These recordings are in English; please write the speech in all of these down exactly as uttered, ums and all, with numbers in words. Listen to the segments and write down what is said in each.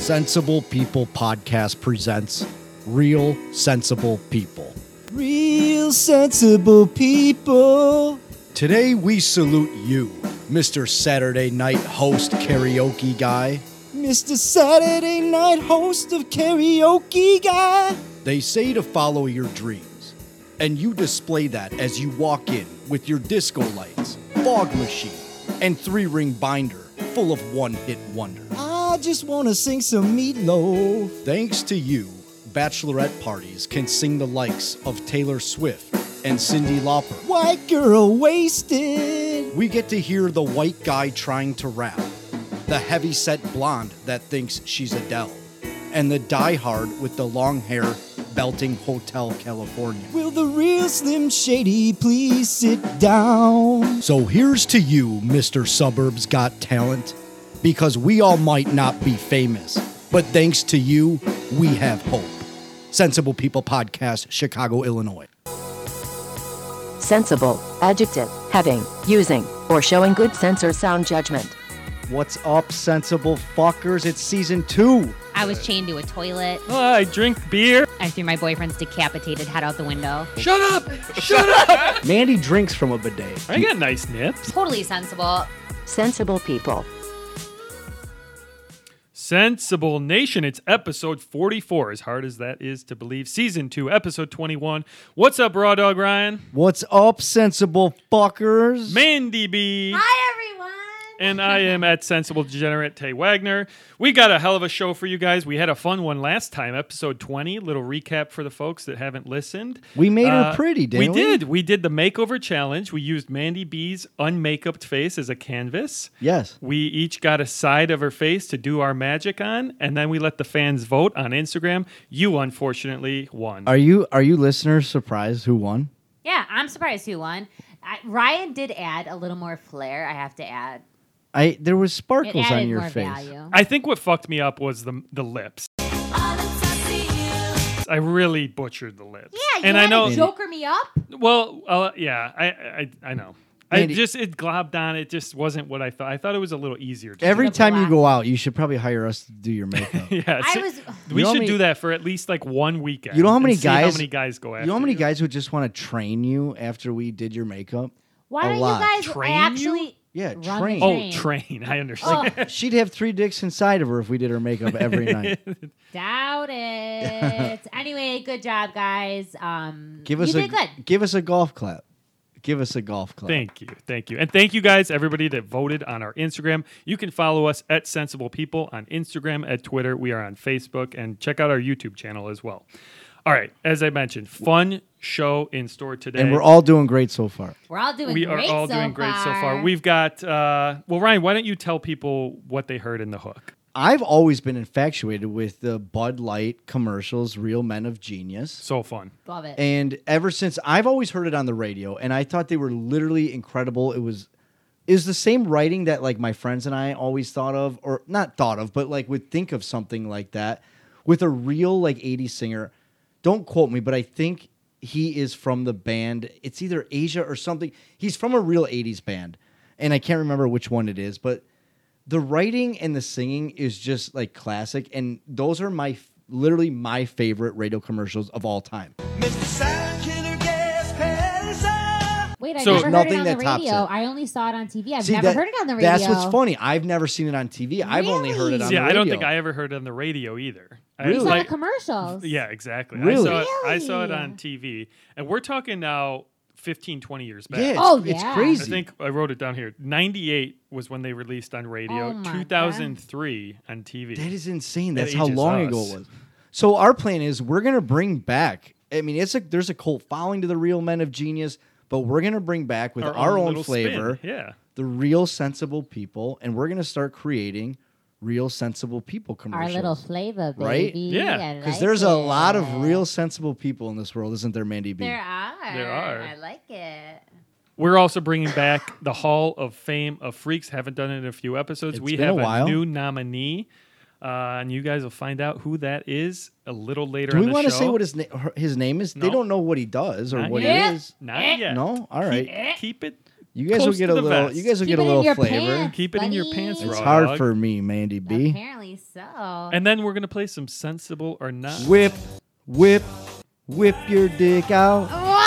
Sensible People Podcast presents Real Sensible People. Real sensible people. Today we salute you, Mister Saturday Night Host Karaoke Guy. Mister Saturday Night Host of Karaoke Guy. They say to follow your dreams, and you display that as you walk in with your disco lights, fog machine, and three-ring binder full of one-hit wonder. I just want to sing some Meatloaf. Thanks to you, bachelorette parties can sing the likes of Taylor Swift and Cyndi Lauper. White girl wasted. We get to hear the white guy trying to rap, the heavy-set blonde that thinks she's Adele, and the diehard with the long hair belting Hotel California. Will the real Slim Shady please sit down? So here's to you, Mister Suburbs Got Talent, because we all might not be famous, but thanks to you, we have hope. Sensible People Podcast, Chicago, Illinois. Sensible, adjective, having, using, or showing good sense or sound judgment. What's up, sensible fuckers? It's season two. I was chained to a toilet. Oh, I drink beer. I threw my boyfriend's decapitated head out the window. Shut up! Shut up! Mandy drinks from a bidet. I got nice nips. Totally sensible. Sensible people. Sensible Nation, it's episode forty-four, as hard as that is to believe. Season two, episode twenty-one. What's up, Raw Dog Ryan? What's up, sensible fuckers? Mandy B. Hi, everyone. And I am at Sensible Degenerate Tay Wagner. We got a hell of a show for you guys. We had a fun one last time, episode twenty. Little recap for the folks that haven't listened. We made her Uh, pretty, didn't we? We did. We did the makeover challenge. We used Mandy B's unmakeuped face as a canvas. Yes. We each got a side of her face to do our magic on, and then we let the fans vote on Instagram. You, unfortunately, won. Are you are you listeners surprised who won? Yeah, I'm surprised who won. I, Ryan did add a little more flair, I have to add. I there was It sparkles added on your more face. value. I think what fucked me up was the the lips. I really butchered the lips. Yeah, you and had I know. to joker me up. Well, uh, yeah, I, I I know. Mandy- I just it globbed on. It just wasn't what I thought. I thought it was a little easier. To Every Should've time you laughed. go out, you should probably hire us to do your makeup. do. yeah, I so- was. we You know how should many- do that for at least like one weekend. You know how many and see guys- How many guys go after? You know how many guys would just want to train you after we did your makeup? Why a don't lot. you guys Train actually Yeah, run train. the Oh, train? train. I understand. Oh, She'd have three dicks inside of her if we did her makeup every night. doubt it. Anyway, good job, guys. Um, Give us you a did good. give us a golf clap. Give us a golf clap. Thank you. Thank you. And thank you guys, everybody that voted on our Instagram. You can follow us at Sensible People on Instagram, at Twitter. We are on Facebook, and check out our YouTube channel as well. All right. As I mentioned, fun show in store today. And we're all doing great so far. We're all doing we great are all so doing great so far. far. We've got, uh, well, Ryan, why don't you tell people what they heard in the hook? I've always been infatuated with the Bud Light commercials, Real Men of Genius. So fun. Love it. And ever since, I've always heard it on the radio, and I thought they were literally incredible. It was is the same writing that like my friends and I always thought of, or not thought of, but like would think of something like that with a real like eighties singer. Don't quote me, but I think he is from the band. It's either Asia or something. He's from a real eighties band, and I can't remember which one it is, but the writing and the singing is just like classic, and those are my literally my favorite radio commercials of all time. Wait, I So- never heard Nothing it on the that tops radio. it. I only saw it on T V. I've See, never that- heard it on the radio. That's what's funny. I've never seen it on T V. I've only heard it on Really? the Yeah, radio. I don't think I ever heard it on the radio either. I Really? You saw like- the commercials. Yeah, exactly. Really? I saw, it, I saw it Really? on T V. And we're talking now fifteen, twenty years back. Yeah, it's, Oh, it's yeah. crazy. I think I wrote it down here. ninety-eight was when they released on radio. Oh, my two thousand three on T V. that is insane. That That's how ages long us. ago it was. So our plan is we're gonna bring back. I mean, it's a there's a cult following to the Real Men of Genius, but we're gonna bring back with our, own, little spin. flavor Yeah. the real sensible people, and we're gonna start creating real sensible people Our commercials. little flavor, baby. Right? Yeah. I Because like there's a it. lot of real sensible people in this world, isn't there, Mandy B? There are. There are. I like it. We're also bringing back the Hall of Fame of Freaks. Haven't done it in a few episodes. It's we been have a a, while. new nominee, uh, and you guys will find out who that is a little later Do on we the want to show. say what his na- his name is? They No. don't know what he does or Not what yet. he is. Not yet. No, all right. Keep, keep it You guys will Close get to a the little. vest. You guys will Keep get a it in little your flavor. pants, Keep it in your buddy. pants, It's Raw hard Dog. for me, Mandy B. Apparently so. And then we're gonna play some sensible or not. Whip, whip, whip your dick out.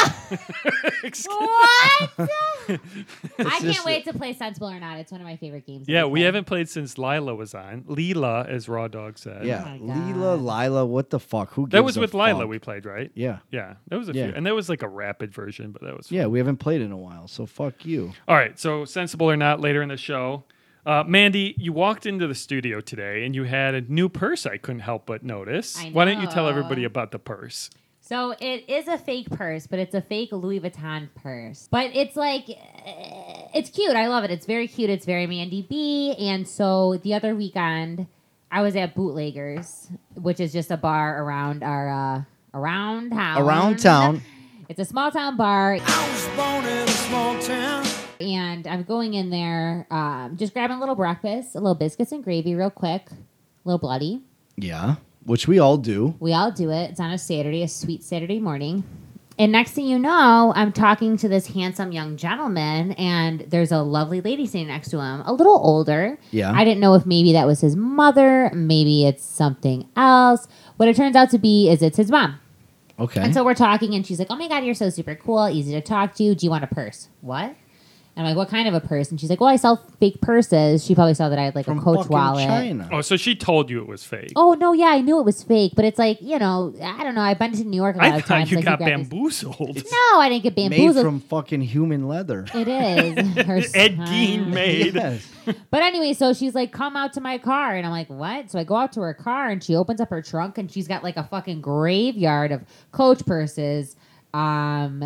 What? I just- can't wait to play Sensible or Not. It's one of my favorite games. that Yeah, we play. haven't played since Lila was on. Leela, as Raw Dog said. Yeah, my Leela, God. Lila, what the fuck? Who? That gives was a with Lila fuck? we played, right? Yeah, Yeah, that was a Yeah. few. And that was like a rapid version, but that was fun. yeah. We haven't played in a while, so fuck you. All right, so sensible or not later in the show. Uh, Mandy, you walked into the studio today and you had a new purse I couldn't help but notice. I Why don't you tell know. everybody about the purse? So it is a fake purse, but it's a fake Louis Vuitton purse. But it's like, eh, it's cute. I love it. It's very cute. It's very Mandy B. And so the other weekend, I was at Bootleggers, which is just a bar around our uh, around town. Around town. It's a small town bar. I was born in a small town. And I'm going in there, um, just grabbing a little breakfast, a little biscuits and gravy real quick, a little bloody. Yeah, which we all do. We all do it. It's on a Saturday, a sweet Saturday morning. And next thing you know, I'm talking to this handsome young gentleman, and there's a lovely lady sitting next to him, a little older. Yeah. I didn't know if maybe that was his mother, maybe it's something else. What it turns out to be is it's his mom. Okay. And so we're talking, and she's like, oh my God, you're so super cool, easy to talk to. Do you want a purse? What? And I'm like, what kind of a purse? And she's like, well, I sell fake purses. She probably saw that I had like From a Coach fucking wallet. China. Oh, so she told you it was fake. Oh, no, yeah, I knew it was fake. But it's like, you know, I don't know. I've been to New York a lot I of thought times. you like, got grab this- bamboozled. No, I didn't get Made bamboozled. from fucking human leather. It is. Her Ed son. Gein made. Yes. But anyway, so she's like, come out to my car. And I'm like, what? So I go out to her car, and she opens up her trunk, and she's got like a fucking graveyard of Coach purses. Um...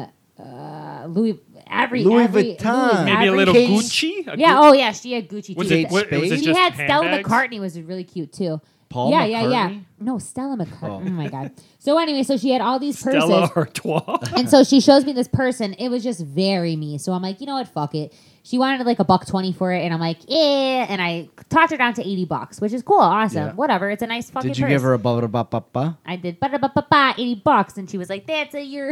Uh, Louis, every Louis every, Vuitton. Louis, Maybe a every little case. Gucci? A Yeah. Gu- Oh, yeah. She had Gucci was too. it, what, was it She She just had Stella handbags? McCartney was really cute too. Paul yeah, yeah, yeah. McCartney? No, Stella McCartney. Oh. Oh. my God. So anyway, so she had all these purses. Stella Artois. And so she shows me this person. It was just very me. So I'm like, you know what? Fuck it. She wanted like a buck twenty for it, and I'm like, eh. And I talked her down to eighty bucks, which is cool, awesome, Yeah. whatever. It's a nice fucking. Did you purse. give her a ba ba ba ba? I did, ba ba ba ba eighty bucks, and she was like, "That's a your,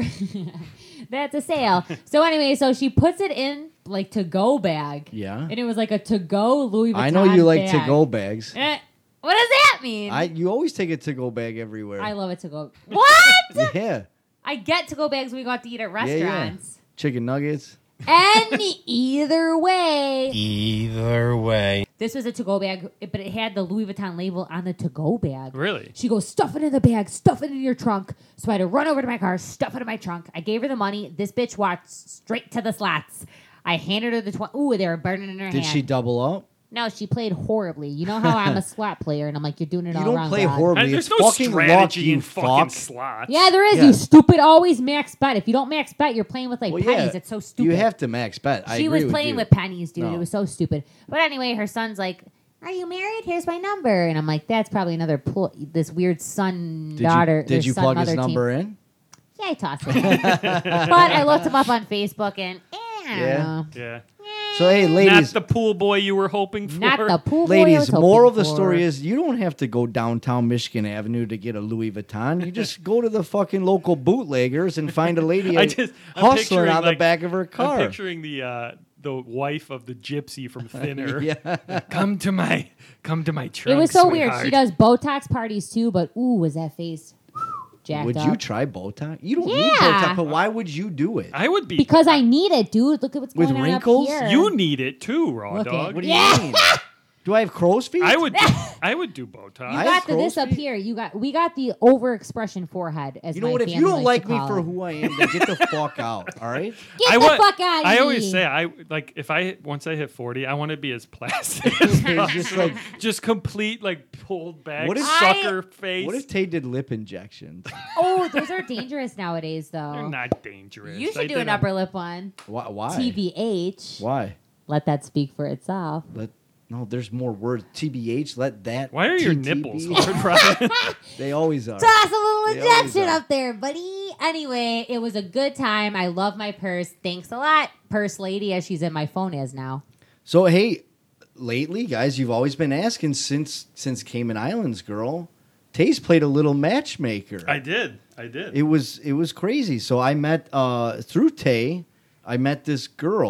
that's a sale." So anyway, so she puts it in like to go bag. Yeah. And it was like a to go Louis Vuitton. I know you like bag. to go bags. Eh, what does that mean? I you always take a to go bag everywhere. I love it to go. What? yeah. I get to go bags when we go out to eat at Yeah, yeah. restaurants. Chicken nuggets. And either way, Either way. this was a to go bag, but it had the Louis Vuitton label on the to go bag. Really? She goes, stuff it in the bag, stuff it in your trunk. So I had to run over to my car, stuff it in my trunk. I gave her the money. This bitch walked straight to the slots. I handed her the twenty. Ooh, they were burning in her Did hand. she double up? No, she played horribly. You know how I'm a slot player, and I'm like, you're doing it You all don't wrong. play dog. horribly. And there's it's no fucking strategy luck, you in fucking fuck. slots. Yeah, there is. Yeah. You stupid. Always max bet. If you don't max bet, you're playing with like Well, pennies. yeah, It's so stupid. You have to max bet. I She agree was with playing you. with pennies, dude. No. It was so stupid. But anyway, her son's like, "Are you married? Here's my number." And I'm like, "That's probably another pl- this weird son Did daughter." you, did you son, plug his mother number team. in? Yeah, I tossed it. in. But I looked him up on Facebook, and eh, I don't Yeah. know. Yeah. So hey, Not ladies, the pool boy you were hoping for. Not the pool boy I was ladies. hoping Moral of the for. story is you don't have to go downtown Michigan Avenue to get a Louis Vuitton. You just go to the fucking local bootleggers and find a lady I just, I'm hustling picturing, on the like- back of her car. I'm picturing the uh, the wife of the gypsy from Thinner. Yeah. Come to my come to my It trunk. was so weird. sweetheart. She does Botox parties too, but ooh, was that face jacked Would up? you try Botox? You don't need Yeah. Botox, but why would you do it? I would be Because I need it, dude. Look at what's With going wrinkles? on up here. You need it too, raw Look at- dog. What do you Yeah. mean? Do I have crow's feet? I would. Do, I would do Botox. You I got have the, this crow's up feet. here. You got we got the overexpression forehead. As You know my what? If you family don't likes like to me call for it. who I am, then get the fuck out. All right? Get I the wa- fuck out of I here. always say I like if I once I hit forty, I want to be as plastic as It's just possible. like, just complete like pulled back What if- sucker face. what if Tay did lip injections? Oh, those are dangerous nowadays, though. They're not dangerous. You I should do did an them- upper lip one. Why? Why? T B H. Why? Let that speak for itself. Let no. There's more words. T B H. Let that. Why are your T T B. nipples hard, Ryan? They always are. Toss a little They always injection are. up there, buddy. Anyway, it was a good time. I love my purse. Thanks a lot, purse lady, as she's in my phone as now. So hey, lately, guys, you've always been asking since since Cayman Islands, girl. Tay's played a little matchmaker. I did. I did. It was it was crazy. So I met uh, through Tay, I met this girl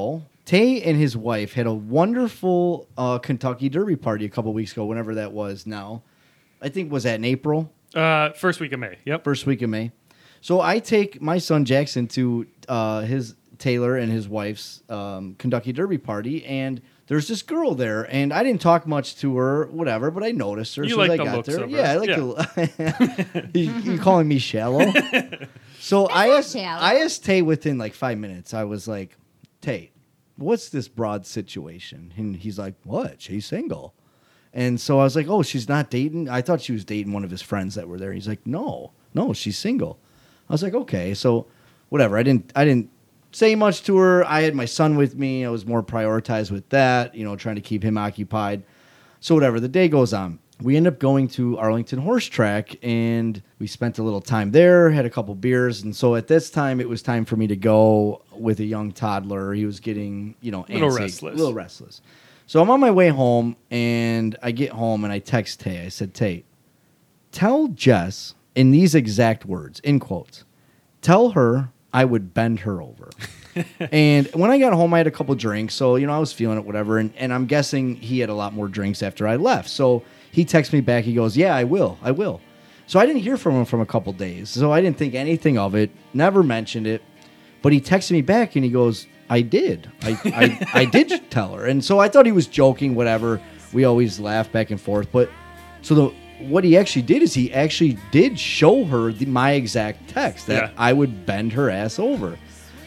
Tay and his wife had a wonderful uh, Kentucky Derby party a couple weeks ago, whenever that was now. I think was that in April? Uh, first week of May. Yep. First week of May. So I take my son Jackson to uh, his Taylor and his wife's um, Kentucky Derby party, and there's this girl there, and I didn't talk much to her, whatever, but I noticed her. You as like I the got looks there. of her. Yeah, I like Yeah. the. you, you calling me shallow? So I not asked, shallow. I asked Tay within like five minutes. I was like, Tay, what's this broad situation? And he's like, what? She's single. And so I was like, oh, she's not dating? I thought she was dating one of his friends that were there. He's like, no, no, she's single. I was like, okay, so whatever. I didn't I didn't say much to her. I had my son with me. I was more prioritized with that, you know, trying to keep him occupied. So whatever, the day goes on. We end up going to Arlington Horse Track, and we spent a little time there, had a couple beers. And so at this time, it was time for me to go with a young toddler. He was getting, you know, Little antsy, restless. A little restless. So I'm on my way home, and I get home, and I text Tay. I said, Tay, tell Jess in these exact words, in quotes, tell her I would bend her over. And when I got home, I had a couple drinks. So, you know, I was feeling it, whatever. And, and I'm guessing he had a lot more drinks after I left. So he texts me back. He goes, yeah, I will. I will. So I didn't hear from him from a couple days. So I didn't think anything of it. Never mentioned it. But he texted me back and he goes, I did. I, I, I did tell her. And so I thought he was joking, whatever. We always laugh back and forth. But so the what he actually did is he actually did show her the, my exact text that Yeah. I would bend her ass over.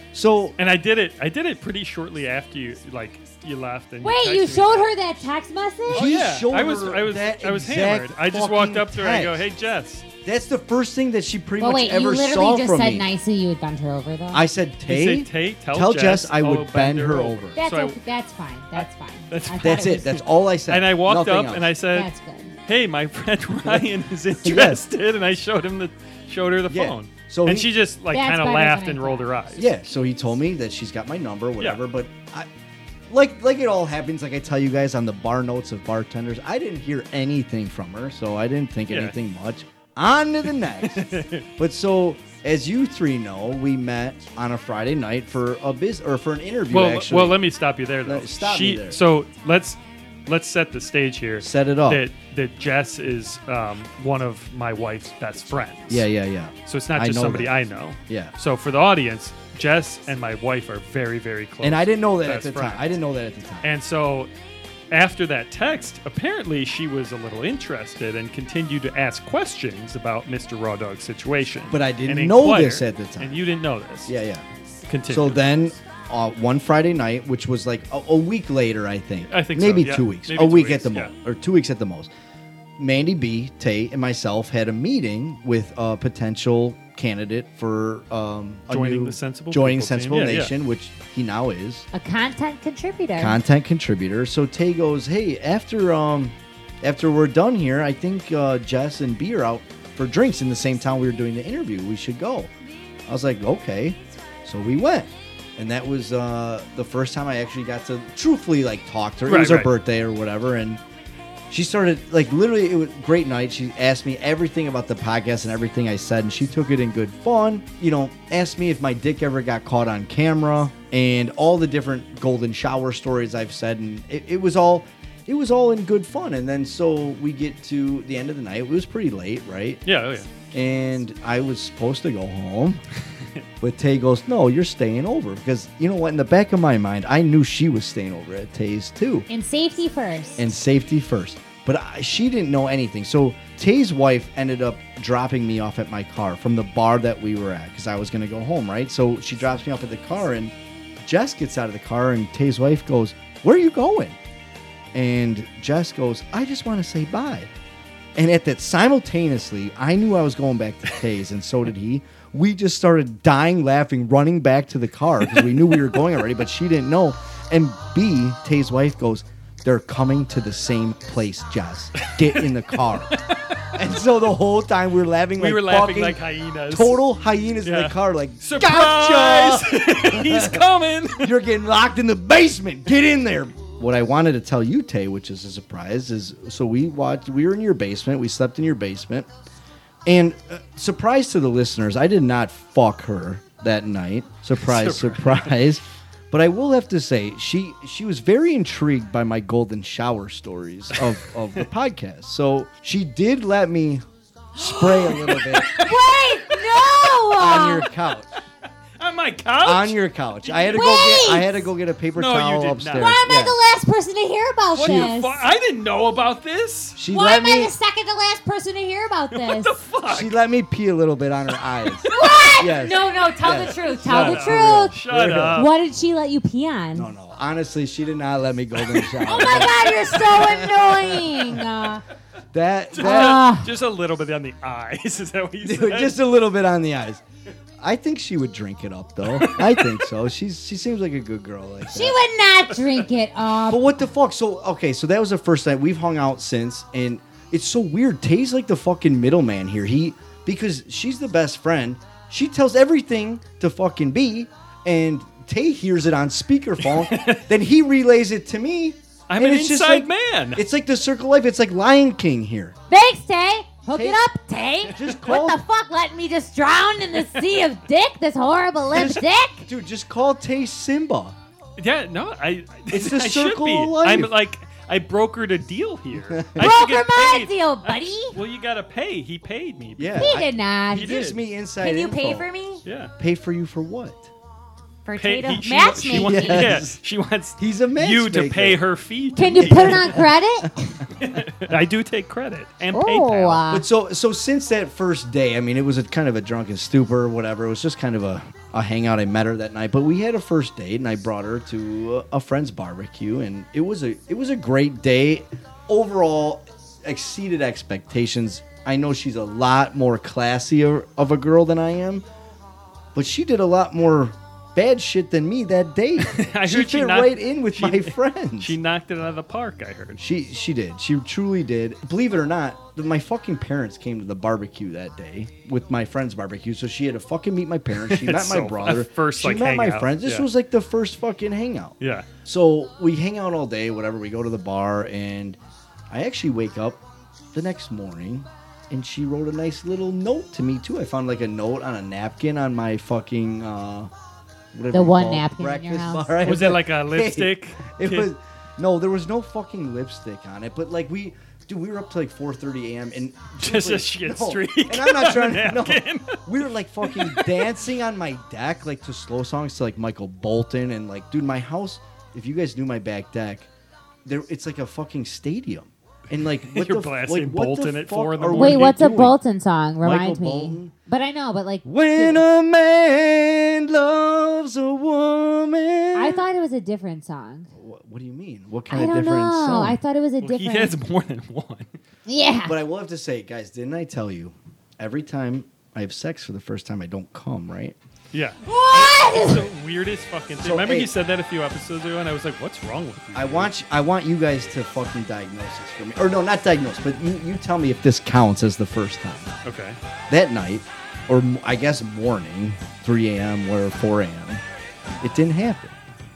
So And I did it. I did it pretty shortly after you, like you left. And Wait, texted you me showed back. her that text message? Oh He yeah, showed I was. her I was. that I was exact hammered. I just walked fucking up to her. and I go, text. "Hey, Jess." that's the first thing that she pretty Well, much wait, you ever literally saw just from said me. nicely you would bend her over, though? I said, You Tay, said, "Tay, tell, tell Jess, Jess I would will bend her over. that's, So I- okay, that's fine. That's fine. That's- I thought That's it. it. was That's just- all I said. And I walked Nothing up else. and I said, That's good. "Hey, my friend Ryan is interested," and I showed him the showed her the Yeah. phone. So and he- she just like That's kind of better laughed than I and rolled thought. her eyes. Yeah, so he told me that she's got my number, whatever. Yeah. But I, like, like it all happens. Like I tell you guys on the bar notes of bartenders, I didn't hear anything from her, so I didn't think Yeah. anything much. On to the next. But so, as you three know, we met on a Friday night for a biz or for an interview. Well, actually, well, let me stop you there though. No, stop she, me there. So let's let's set the stage here. Set it up. That that Jess is um, one of my wife's best friends. yeah, yeah, yeah, So it's not I just know somebody that. I know. yeah. So for the audience, Jess and my wife are very, very close. And I didn't know that at best the friends. time. I didn't know that at the time. And so after that text, apparently she was a little interested and continued to ask questions about Mister Raw Dog's situation. But I didn't and know inquire. this at the time. And you didn't know this. yeah, yeah. Continue. So then, uh, one Friday night, which was like a, a week later, I think. I think so, maybe yeah. two weeks, Maybe a two week weeks, at the yeah. most, or two weeks at the most. Mandy B, Tate, and myself had a meeting with a potential candidate for um, a Joining new- the Sensible joining People Sensible team. Yeah, yeah. Nation, which he now is. A content contributor. Content contributor. So Tay goes, hey, after um, after we're done here, I think uh, Jess and B are out for drinks in the same town we were doing the interview. We should go. I was like, okay. So we went. And that was uh, the first time I actually got to truthfully like talk to her. Right, it was her right. birthday or whatever. And she started like literally, it was a great night. She asked me everything about the podcast and everything I said. And she took it in good fun. You know, asked me if my dick ever got caught on camera and all the different golden shower stories I've said. And it, it was all... It was all in good fun. And then so we get to the end of the night. It was pretty late, right? Yeah, oh yeah. And I was supposed to go home. But Tay goes, no, you're staying over. Because you know what? In the back of my mind, I knew she was staying over at Tay's too. And safety first. And safety first. But I, she didn't know anything. So Tay's wife ended up dropping me off at my car from the bar that we were at. Because I was going to go home, right? So she drops me off at the car. And Jess gets out of the car. And Tay's wife goes, where are you going? And Jess goes, I just want to say bye. And at that, simultaneously, I knew I was going back to Tay's, and so did he. We just started dying laughing, running back to the car because we knew we were going already, but she didn't know. And B, Tay's wife goes, they're coming to the same place, Jess. Get in the car. And so the whole time we were laughing We like were laughing fucking like hyenas. total hyenas in Yeah. the car, like, Surprise! gotcha! He's coming. You're getting locked in the basement. Get in there. What I wanted to tell you, Tay, which is a surprise, is so we watched. We were in your basement. We slept in your basement, and uh, surprise to the listeners, I did not fuck her that night. Surprise, surprise. But I will have to say, she she was very intrigued by my golden shower stories of, of the podcast. So she did let me spray a little bit Wait, no! on your couch. On my couch? On your couch. I had to go Wait! get I had to go get a paper No, you towel did not. upstairs. Why am I Yeah. the last person to hear about What this? the fuck? I didn't know about this. She Why let am I me the second to last person to hear about this? What the fuck? she let me pee a little bit on her eyes. What? Yes. No, no, tell Yes. the truth. Tell Shut the up. truth. Shut up. What did she let you pee on? No, no. Honestly, she did not let me golden shower. Oh my god, you're so annoying. Uh, That that Ah. Just a little bit on the eyes. Is that what you Dude, said? just a little bit on the eyes. I think she would drink it up though. I think so. She's she seems like a good girl like that. she would not drink it up. But what the fuck? So okay, so that was the first night. We've hung out since, and it's so weird. Tay's like the fucking middleman here. He because she's the best friend. She tells everything to fucking B, and Tay hears it on speakerphone. Then he relays it to me. I'm and an it's just inside like- man. It's like the circle of life. It's like Lion King here. Thanks, Tay. Hook Tay- it up, Tay. Just call- What the fuck? Letting me just drown in the sea of dick? This horrible lip dick? Dude, just call Tay Simba. Yeah, no, I. It's the I should circle be. of life. I'm like, I brokered a deal here. I should Broker get my paid. deal, buddy. Well, you gotta pay. He paid me. Yeah. He I- did not. He He gives did. me inside Can you info. pay for me? Yeah. Pay for you for what? For Pay, Tay to he, she, match she me? wants, Yes. Yeah, she wants He's a you to matchmaker. pay her fee. to Can you me. put it on credit? I do take credit and Oh, PayPal. uh, But so so since that first day, I mean, it was a kind of a drunken stupor or whatever. It was just kind of a, a hangout. I met her that night, but we had a first date, and I brought her to a, a friend's barbecue, and it was a it was a great day. Overall, exceeded expectations. I know she's a lot more classier of a girl than I am, but she did a lot more bad shit than me that day. I she heard she fit knocked- right in with she- my friends. She knocked it out of the park, I heard. She she did. She truly did. Believe it or not, th- my fucking parents came to the barbecue that day with my friend's barbecue. So she had to fucking meet my parents. She met It's my so- brother. a first, she like, met my hangout. friends. This Yeah. was like the first fucking hangout. Yeah. So we hang out all day, whatever. We go to the bar, and I actually wake up the next morning, and she wrote a nice little note to me too. I found like a note on a napkin on my fucking uh, whatever The you one call it, napkin in your breakfast house? bar. I Was had it like a Hey, lipstick? it kid? was no, there was no fucking lipstick on it. But like we, dude, we were up to like four thirty a.m. and Just a shit no, streak And I'm not on trying the to. No, napkin. we were like fucking dancing on my deck, like to slow songs to like Michael Bolton and like, dude, my house. If you guys knew my back deck, there it's like a fucking stadium. And like, what You're the, blasting like, what Bolton the at four fuck in the are morning. we Wait, what's a doing? Bolton song? Remind Michael me. Bolton? But I know, but like. When a man loves a woman. I thought it was a different song. What, what do you mean? What kind I of don't different know. song? I thought it was a Well, he different. has more than one. Yeah. But I will have to say, guys, didn't I tell you? Every time I have sex for the first time, I don't come, right? Yeah. What? It's the weirdest fucking thing. So, Remember hey- he said that a few episodes ago, and I was like, "What's wrong with you?" I dude?" want I want you guys to fucking diagnose this for me. Or no, not diagnose, but you, you tell me if this counts as the first time. Okay. That night, or m- I guess morning, three a.m. or four a.m., it didn't happen.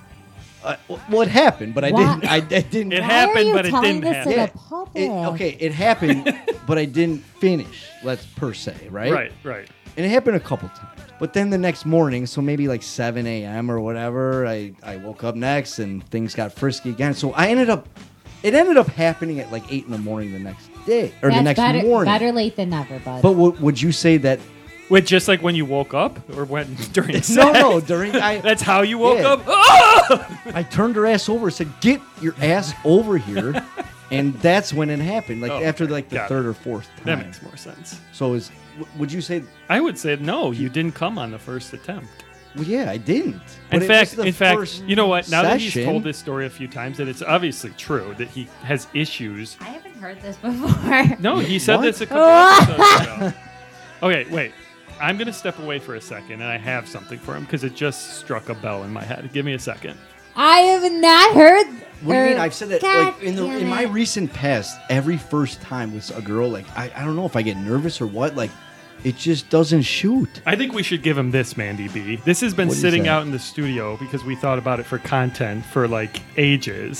Uh, well, it happened, but I Why? didn't. I, I didn't. It Why happened, are you but it telling didn't this to Yeah. the public? It, okay, it happened, but I didn't finish. Let's per se, right? Right. Right. And it happened a couple times. But then the next morning, so maybe like seven a.m. or whatever, I, I woke up next and things got frisky again. So I ended up, it ended up happening at like eight in the morning the next day, or That's the next better, morning. better late than never, bud. But w- would you say that, Wait, just like when you woke up, or when during sex? no, no, during, I, That's how you woke Yeah. up. Ah! I turned her ass over and said, get your ass over here. And that's when it happened, like Oh, after okay. like the Got it. third or fourth time. That makes more sense. So is, w- would you say, I would say no. You didn't come on the first attempt. well, yeah, I didn't. In But it fact, was the in fact, first you know what? Now that he's session. told this story a few times, that it's obviously true that he has issues. I haven't heard this before. No, he said What? this a couple episodes ago. Okay, wait. I'm gonna step away for a second, and I have something for him because it just struck a bell in my head. Give me a second. I have not heard. What do you or- mean? I've said that God like in the damn in my it. recent past, every first time with a girl, like I, I don't know if I get nervous or what, like it just doesn't shoot. I think we should give him this, Mandy B. This has been What is sitting that? out in the studio because we thought about it for content for like ages.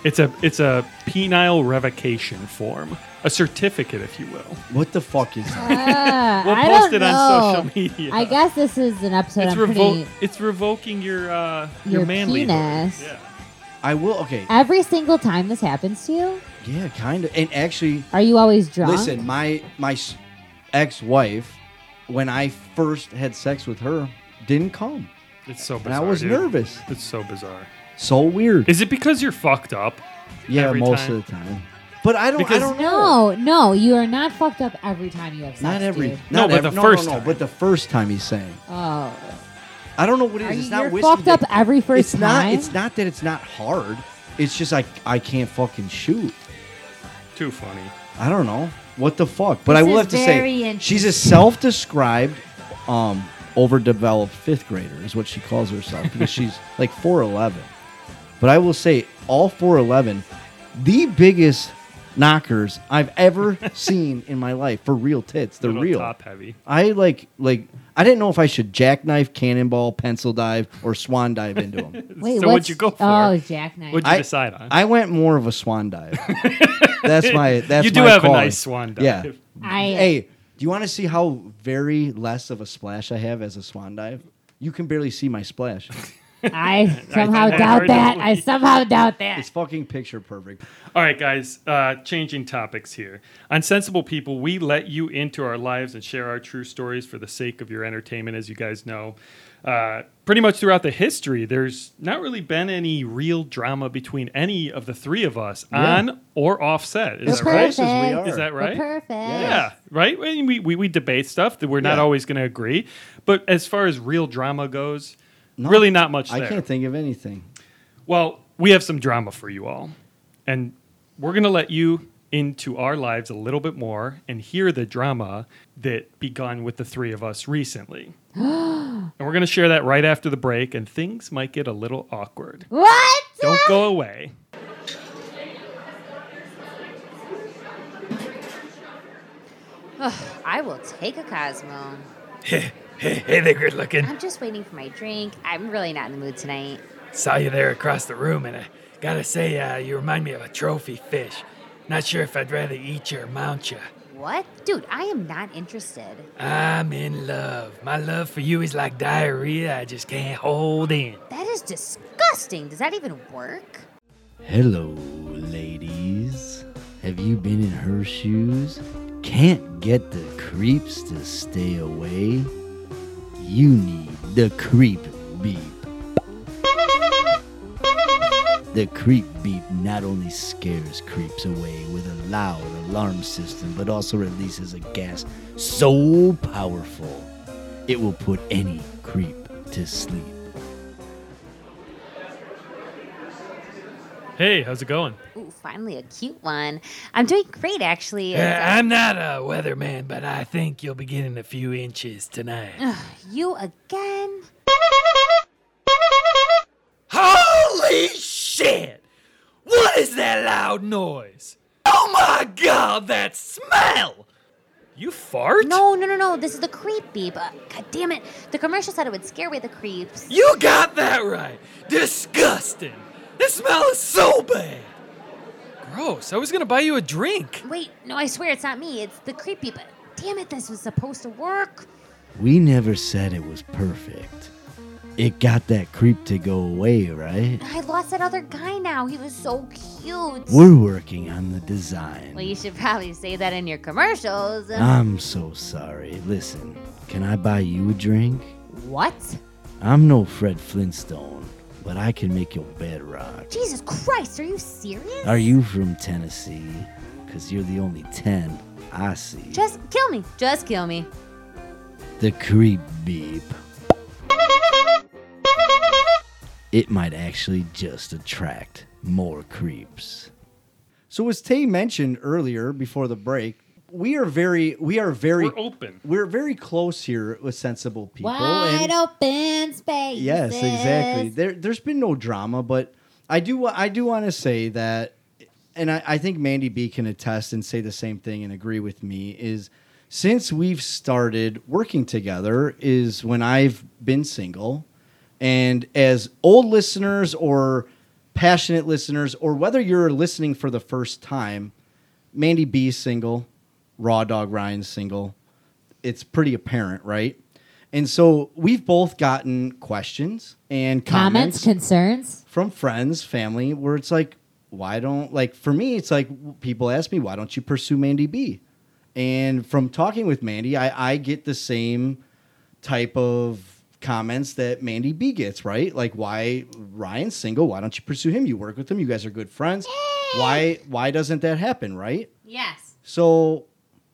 It's a it's a penile revocation form, a certificate, if you will. What the fuck is that? Uh, We'll I post don't it know. on social media. I guess this is an episode It's I'm revo- pretty... It's revoking your uh, your, Your manly penis. Yeah. I will. Okay. Every single time this happens to you? Yeah, kind of. And actually, Are you always drunk? listen, my my s- ex-wife, when I first had sex with her, didn't come. It's so And bizarre. I was dude. nervous. It's so bizarre. So weird. Is it because you're fucked up? Yeah, every most time? of the time. But I don't. Because- I don't know. No, no, you are not fucked up every time you have sex. Not every. dude. No, Not but every, the no, first no, no, time. But the first time he's saying. Oh. I don't know what it Are is. you It's not you're whiskey. fucked that- up every first it's not. time? It's not that it's not hard. It's just I I can't fucking shoot. Too funny. I don't know what the fuck. But This I will is have to very say she's a self-described um, overdeveloped fifth grader is what she calls herself because she's like four eleven. But I will say all four eleven, the biggest knockers I've ever seen in my life for real tits. They're Little real. top heavy. I like like I didn't know if I should jackknife, cannonball, pencil dive, or swan dive into them. Wait, So what's, what'd you go for? Oh, jackknife. What'd you I- decide on? I went more of a swan dive. That's my that's you do my have calling. a nice swan dive. Yeah. I, Hey, do you want to see how very less of a splash I have as a swan dive? You can barely see my splash. I somehow I doubt hardly that. I believe- somehow doubt that. It's fucking picture perfect. All right, guys, uh, changing topics here. On Sensible People, we let you into our lives and share our true stories for the sake of your entertainment, as you guys know. Uh, pretty much throughout the history, there's not really been any real drama between any of the three of us Yeah. on or off set. Is As that right? close as we are. Is that We're right? perfect. Yeah, right? I mean, we, we, we debate stuff that we're not Yeah. always going to agree. But as far as real drama goes, No, really not much I there. can't think of anything. Well, we have some drama for you all. And we're going to let you into our lives a little bit more and hear the drama that begun with the three of us recently. And we're going to share that right after the break, and things might get a little awkward. What? Don't go away. I will take a Cosmo. Hey, hey there, good looking. I'm just waiting for my drink. I'm really not in the mood tonight. Saw you there across the room, and I gotta say, uh, you remind me of a trophy fish. Not sure if I'd rather eat you or mount you. What? Dude, I am not interested. I'm in love. My love for you is like diarrhea I just can't hold in. That is disgusting. Does that even work? Hello, ladies. Have you been in her shoes? Can't get the creeps to stay away? You need the creep beep. The creep beep not only scares creeps away with a loud alarm system, but also releases a gas so powerful it will put any creep to sleep. Hey, how's it going? Ooh, finally a cute one. I'm doing great, actually. Uh, It's, uh, I'm not a weatherman, but I think you'll be getting a few inches tonight. ugh, you again? Holy shit! What is that loud noise? Oh my god, that smell! You fart? No, no, no, no. This is the creep beep. Uh, God damn it. The commercial said it would scare away the creeps. You got that right. Disgusting. This smell is so bad. Gross. I was going to buy you a drink. Wait, no, I swear it's not me. It's the creep beep. Damn it, this was supposed to work. We never said it was perfect. It got that creep to go away, right? I lost that other guy now. He was so cute. We're working on the design. Well, you should probably say that in your commercials. I'm so sorry. Listen, can I buy you a drink? What? I'm no Fred Flintstone, but I can make your bed rock. Jesus Christ, are you serious? Are you from Tennessee? Because you're the only ten I see. Just kill me. Just kill me. The creep beep. It might actually just attract more creeps. So as Tay mentioned earlier before the break, we are very we are very We're open. We're very close here with sensible people. Wide and open space. yes, exactly. There there's been no drama, but I do I do want to say that, and I, I think Mandy B can attest and say the same thing and agree with me, is since we've started working together is when I've been single. And as old listeners or passionate listeners, or whether you're listening for the first time, Mandy B is single, Raw Dog Ryan's single. It's pretty apparent, right? And so we've both gotten questions and Comments, comments, concerns. from friends, family, where it's like, why don't, like, for me, it's like people ask me, why don't you pursue Mandy B? And from talking with Mandy, I, I get the same type of comments that Mandy B gets, right? Like, why Ryan's single? Why don't you pursue him? You work with him. You guys are good friends. Why why doesn't that happen, right? Yes. So,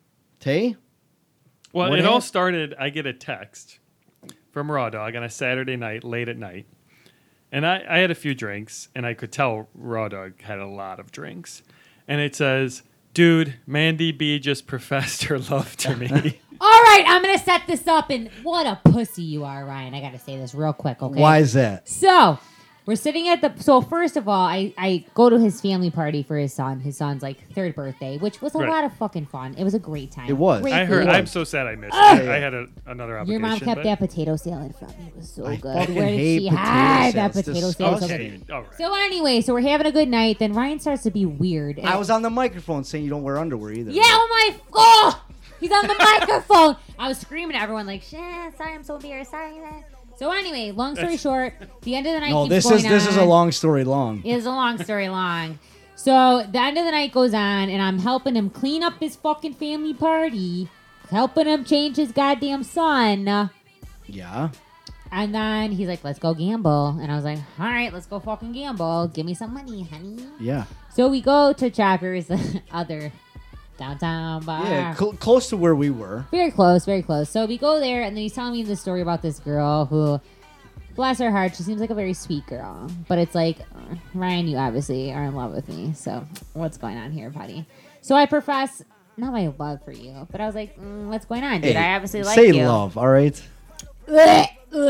Tay? Well, What it all hap- started. I get a text from Raw Dog on a Saturday night, late at night, and I, I had a few drinks, and I could tell Raw Dog had a lot of drinks, and it says, "Dude, Mandy B just professed her love to me." All right, I'm gonna set this up, and what a pussy you are, Ryan. I gotta say this real quick, okay? Why is that? So we're sitting at the. So first of all, I I go to his family party for his son. His son's like third birthday, which was a Right. lot of fucking fun. It was a great time. It was. Great I heard. food. I'm so sad I missed it. I had a, another obligation. Your mom kept but- that potato salad from me. It was so I good. fucking Where did hate she potato hide that salad. It's potato salad? So good. Okay, all right. So anyway, so we're having a good night. Then Ryan starts to be weird. and- I was on the microphone saying you don't wear underwear either. Yeah, oh my. Oh, he's on the microphone. I was screaming at everyone like, "Shit, sorry, I'm so embarrassed. Sorry." man." So anyway, long story short, the end of the night No, keeps this going is this is a on. long story long. It is a long story long. So the end of the night goes on, and I'm helping him clean up his fucking family party, helping him change his goddamn son. Yeah. And then he's like, "Let's go gamble." And I was like, "All right, let's go fucking gamble. Give me some money, honey." Yeah. So we go to Choppers, the other downtown bar. Yeah, cl- close to where we were. Very close, very close. So we go there, and then he's telling me the story about this girl who, bless her heart, she seems like a very sweet girl. But it's like, uh, Ryan, you obviously are in love with me. So what's going on here, buddy? So I profess not my love for you, but I was like, mm, what's going on, dude? Hey, I obviously like say you. love, all right? Sorry,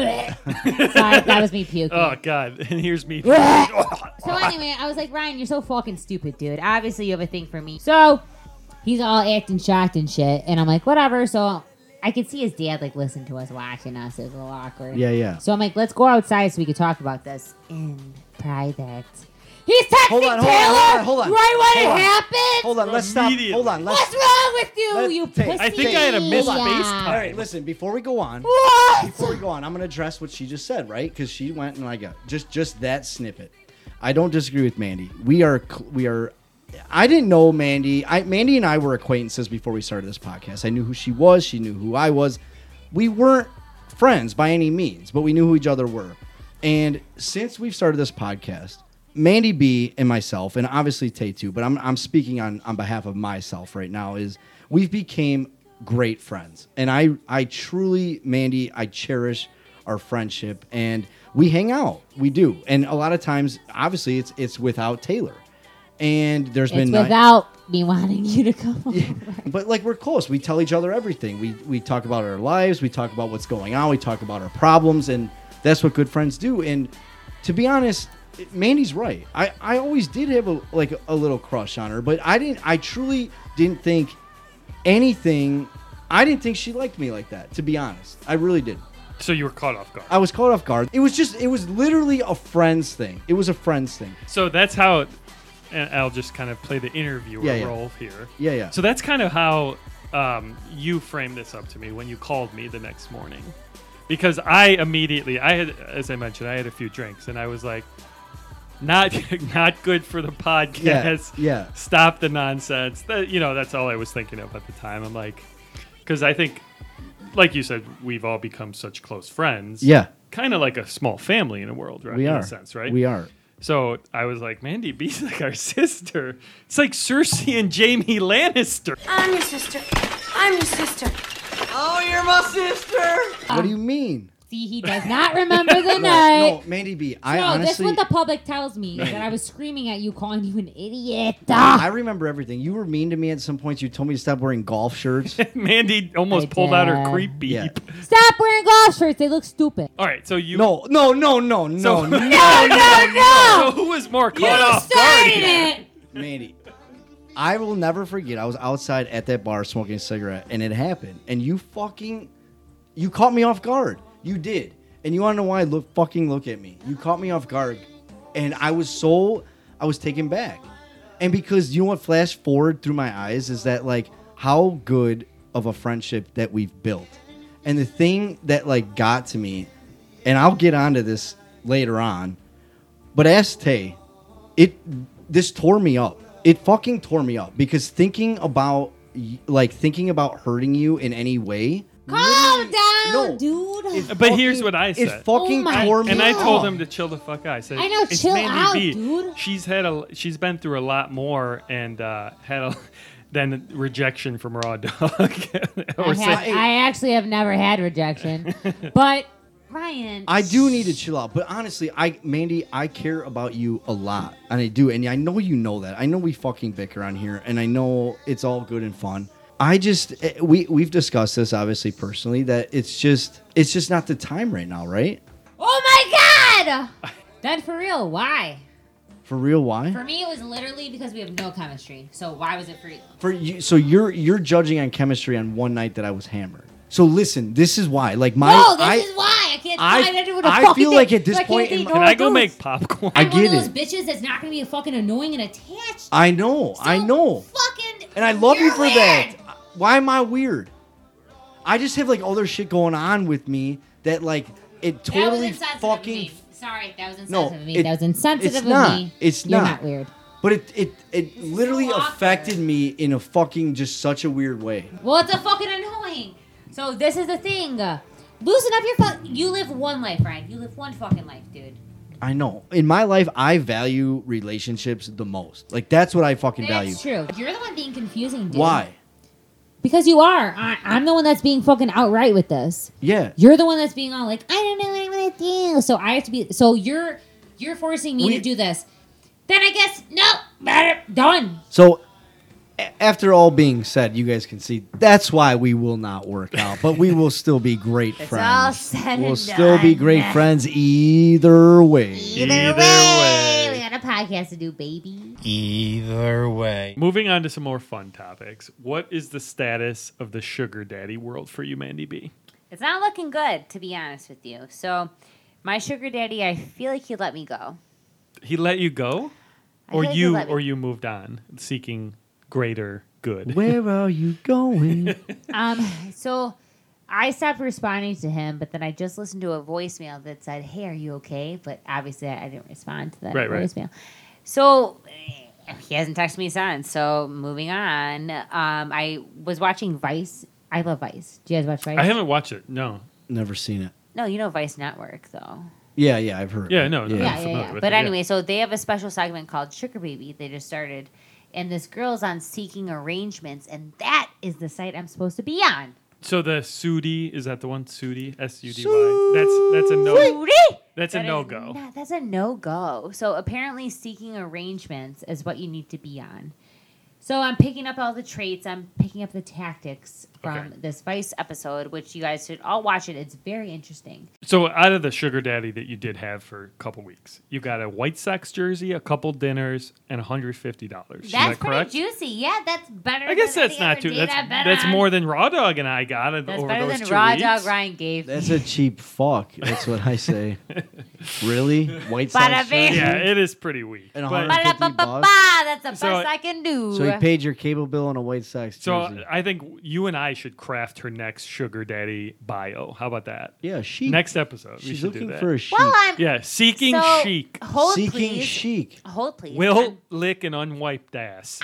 that was me puking. Oh God! And here's me. So anyway, I was like, Ryan, you're so fucking stupid, dude. Obviously, you have a thing for me. So he's all acting shocked and shit, and I'm like, whatever. So I could see his dad like listen to us watching us. It was a little awkward. Yeah, yeah. So I'm like, let's go outside so we can talk about this in private. He's texting Hold on, hold on, Taylor hold on, hold on. right when Hold it on. happened. Hold on, let's stop. Immediately. Hold on, let's. What's wrong with you, Let- you Tay, pussy? I think I had a missed Yeah. FaceTime. All right, listen. Before we go on, What? before we go on, I'm gonna address what she just said, right? Because she went and I got just just that snippet. I don't disagree with Mandy. We are cl- we are. I didn't know Mandy. I Mandy and I were acquaintances before we started this podcast. I knew who she was. She knew who I was. We weren't friends by any means, but we knew who each other were. And since we've started this podcast, Mandy B and myself, and obviously Tay too, but I'm I'm speaking on, on behalf of myself right now, is we've became great friends. And I I truly, Mandy, I cherish our friendship, and we hang out. We do. And a lot of times, obviously, it's it's without Taylor. And there's It's been ni- without me wanting you to come over. but like we're close. We tell each other everything. We we talk about our lives. We talk about what's going on. We talk about our problems, and that's what good friends do. And to be honest, it- Mandy's right. I, I always did have a like a little crush on her, but I didn't. I truly didn't think anything. I didn't think she liked me like that. To be honest, I really didn't. So you were caught off guard. I was caught off guard. It was just. It was literally a friends thing. It was a friends thing. So that's how. And I'll just kind of play the interviewer Yeah, yeah. role here. Yeah, yeah. So that's kind of how um, you framed this up to me when you called me the next morning, because I immediately, I had, as I mentioned, I had a few drinks, and I was like, not, not good for the podcast. Yeah, yeah. Stop the nonsense. That, you know, that's all I was thinking of at the time. I'm like, because I think, like you said, we've all become such close friends. Yeah. Kind of like a small family in a world, right? We in are. a sense, right? We are. So I was like, Mandy B's like our sister. It's like Cersei and Jaime Lannister. I'm your sister. I'm your sister. Oh, you're my sister. What do you mean? See, he does not remember the No, night. no, Mandy B. I No, honestly. this is what the public tells me, that I was screaming at you, calling you an idiot. I remember everything. You were mean to me at some points. You told me to stop wearing golf shirts. Mandy almost I pulled out her did. creep beep. Yeah. Stop wearing golf shirts. They look stupid. All right, so you. No, no, no, no, no, So- no, No, no, no. So who was more You caught off guard? started here? it. Mandy. I will never forget. I was outside at that bar smoking a cigarette, and it happened. And you fucking, you caught me off guard. You did. And you want to know why? Look, fucking look at me. You caught me off guard. And I was so, I was taken back. And because you know what flashed forward through my eyes is that like how good of a friendship that we've built. And the thing that like got to me, and I'll get onto this later on, but ask Tay, it this tore me up. It fucking tore me up because thinking about like thinking about hurting you in any way. Calm down, no, dude. it But fucking- here's what I said. It fucking Oh my tore me And I up. told him to chill the fuck out. I said, I know, it's chill Mandy out, B. dude. She's had a, she's been through a lot more and uh, had a, than rejection from Raw Dog. I, or have, say, I actually have never had rejection, but Ryan, I do need to chill out, but honestly, I Mandy, I care about you a lot, and I do, and I know you know that. I know we fucking bicker on here, and I know it's all good and fun. I just eh, we we've discussed this obviously personally that it's just it's just not the time right now, right? Oh my God! Then for real, why? For real, why? For me, it was literally because we have no chemistry. So why was it for you? For you, so you're you're judging on chemistry on one night that I was hammered. So listen, this is why. Like my, No, this I, is why I can't. I- find anyone to I fucking feel date. like at this So I can't point date in my- can no I go dudes. make popcorn? I I'm one get of those it. bitches that's not gonna be fucking annoying and attached. I know, I So know, Fucking. and I love you you're for weird. that. Why am I weird? I just have like other shit going on with me that like it That was totally insensitive fucking. of me. Sorry, that was insensitive No, of me. it- that was insensitive it's of not. me. It's You're not. not weird. But it it it literally so awkward. affected me in a fucking just such a weird way. Well, it's a fucking annoying. So this is the thing. Uh, loosen up your fuck. You live one life, Ryan. You live one fucking life, dude. I know. In my life, I value relationships the most. Like that's what I fucking value. That's true. You're the one being confusing, dude. Why? Because you are. I, I'm the one that's being fucking outright with this. Yeah. You're the one that's being all like, I don't know what I want to do. So I have to be. So you're you're forcing me We- to do this. Then I guess no. Better done. So, a- after all being said, you guys can see that's why we will not work out, but we will still be great It's friends. all said we'll and still be done. great friends either way. Either, Either way. way. We got a podcast to do, baby. Either way. Moving on to some more fun topics. What is the status of the sugar daddy world for you, Mandy B? It's not looking good, to be honest with you. So, my sugar daddy, I feel like he let me go. He let you go, I or feel like he you, let me- or you moved on, seeking greater good. Where are you going? Um. So I stopped responding to him, but then I just listened to a voicemail that said, "Hey, are you okay?" But obviously, I didn't respond to that Right, right. voicemail. So, eh, he hasn't texted me since. So, moving on. Um, I Was watching Vice. I love Vice. Do you guys watch Vice? I haven't watched it. No. Never seen it. No, you know Vice Network, though. Yeah, yeah, I've heard. Yeah, it. no, no. Yeah, I'm yeah, familiar yeah. with But it, yeah. anyway, so they have a special segment called Sugar Baby. They just started. And this girl's on Seeking Arrangements, and that is the site I'm supposed to be on. So the Sudi, is that the one? Sudi, S U D Y. That's that's a no. That's a That is no go. not- that's a no go. So apparently, Seeking Arrangements is what you need to be on. So I'm picking up all the traits. I'm picking up the tactics from Okay. This Vice episode, which you guys should all watch it. It's very interesting. So out of the sugar daddy that you did have for a couple weeks, you got a White Sox jersey, a couple dinners, and one hundred fifty dollars. Is That's that pretty correct? juicy. Yeah, that's better. I guess than that's any not other too. date That's I've been that's on. more than Raw Dog and I got it That's over better those than two Raw weeks. Dog Ryan gave. That's a cheap fuck. That's what I say. Really? White Sox Bada bing. jersey? Yeah, it is pretty weak. And a But- hundred- fifty Ba-da-ba-ba-ba, bucks? That's the So- best I can do. So he paid your cable bill on a White Sox So jersey. I think you and I should craft her next sugar daddy bio. How about that? yeah, chic. Next episode, we She's should looking do that. for a chic. well, I'm yeah, seeking so, chic. Hold Seeking please. chic. Hold please. Will lick an unwiped ass.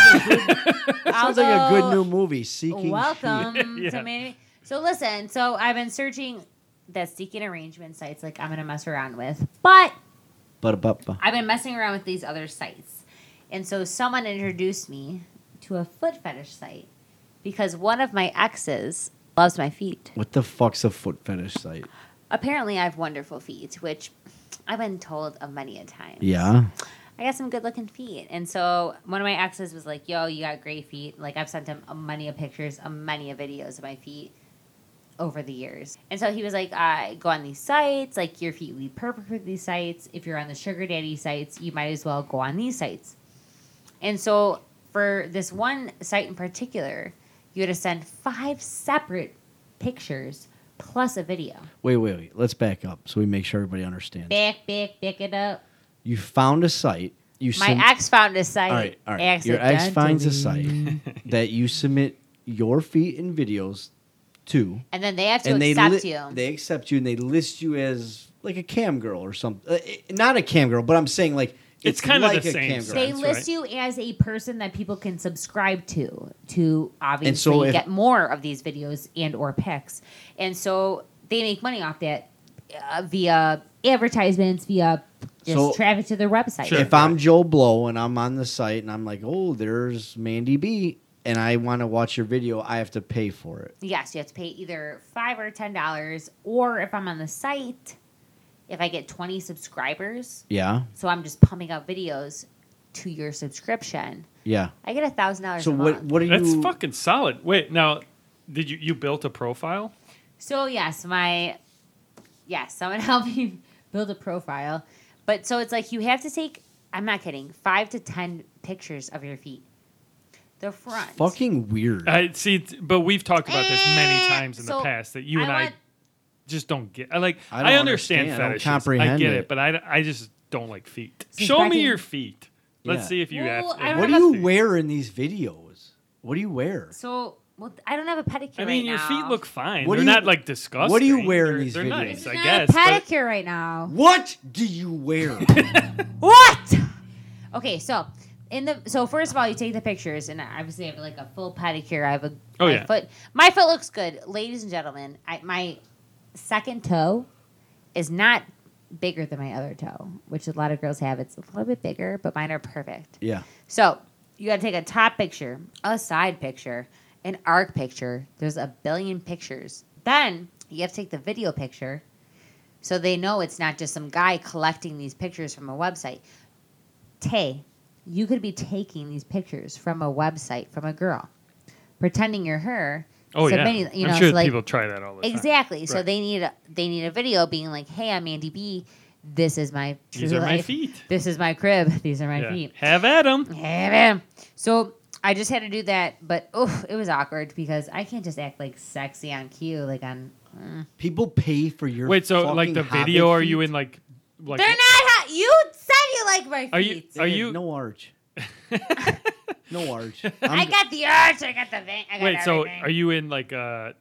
Sounds like a good new movie. Seeking Welcome Yeah. to Mandy. So listen, so I've been searching the Seeking Arrangement sites like I'm gonna mess around with, but Chic. I've been messing around with these other sites, and so someone introduced me to a foot fetish site because one of my exes loves my feet. What the fuck's a foot fetish site? Apparently, I have wonderful feet, which I've been told of many a time. Yeah. I got some good looking feet. And so one of my exes was like, yo, you got great feet. Like, I've sent him a many of pictures, a many of videos of my feet over the years. And so he was like, uh, go on these sites. Like, your feet would be perfect for these sites. If you're on the sugar daddy sites, you might as well go on these sites. And so for this one site in particular, you had to send five separate pictures plus a video. Wait, wait, wait. Let's back up so we make sure everybody understands. Back, back, back it up. You found a site. You My sub- ex found a site. All right, all right. Your ex finds a site that you submit your feet and videos to, And then they have to and they accept li- you. They accept you, and they list you as like a cam girl or something. Uh, not a cam girl, but I'm saying like It's kinda like the a same cam girl. They That's list right. you as a person that people can subscribe to to obviously so if- get more of these videos and or pics, and so they make money off that uh, via advertisements, via just So- traffic to their website. Sure. If I'm Joe Blow and I'm on the site and I'm like, oh, there's Mandy B, and I want to watch your video, I have to pay for it. Yes, you have to pay either five or ten dollars, or if I'm on the site, if I get twenty subscribers, Yeah, so I'm just pumping out videos to your subscription, yeah. I get a thousand dollars. So a what? month. What are you? That's fucking solid. Wait, now, did you you built a profile? So yes, my yes, someone helped me build a profile. But so it's like you have to take, I'm not kidding, five to ten pictures of your feet. The front. Fucking weird. I see, t- but we've talked about this many Eh, times in so the past that you and I I want- just don't get. I like. I I, don't understand understand. I don't fetishes. I comprehend get it. it, but I, I just don't like feet. So Show me back in- your feet. Let's Yeah. see if you Well, have. I don't What do have you feet. wear in these videos? What do you wear? So well, I don't have a pedicure. I mean, right your now. feet look fine. What they're do you- not like disgusting. what do you wear in They're- these they're videos? nice, It's I not guess. a but- pedicure right now. What do you wear? What? Okay, so in the so first of all, you take the pictures, and obviously I have like a full pedicure. I have a Oh, my yeah. foot. My foot looks good, ladies and gentlemen. I, my second toe is not bigger than my other toe, which a lot of girls have. It's a little bit bigger, but mine are perfect. yeah. So you got to take a top picture, a side picture, an arc picture. There's a billion pictures. Then you have to take the video picture, so they know it's not just some guy collecting these pictures from a website. Tay, you could be taking these pictures from a website from a girl, pretending you're her. Oh yeah, submitting- you I'm know, sure so like- people try that all the time. Exactly. So Right. they need a, they need a video being like, "Hey, I'm Andy B. This is my true These are my life. feet. This is my crib. These are my Yeah. feet." Have at 'em. Have him. So I just had to do that, but oh, it was awkward because I can't just act like sexy on cue, like on. mm. People pay for your. Wait, so like fucking the Hobbit video? Are you feet? in like like? They're not hot. You said you like my feet. Are you? They Are have you? no arch? No arch. I I'm- got the arch. I got the vein. I got Wait, so everything. are you in like uh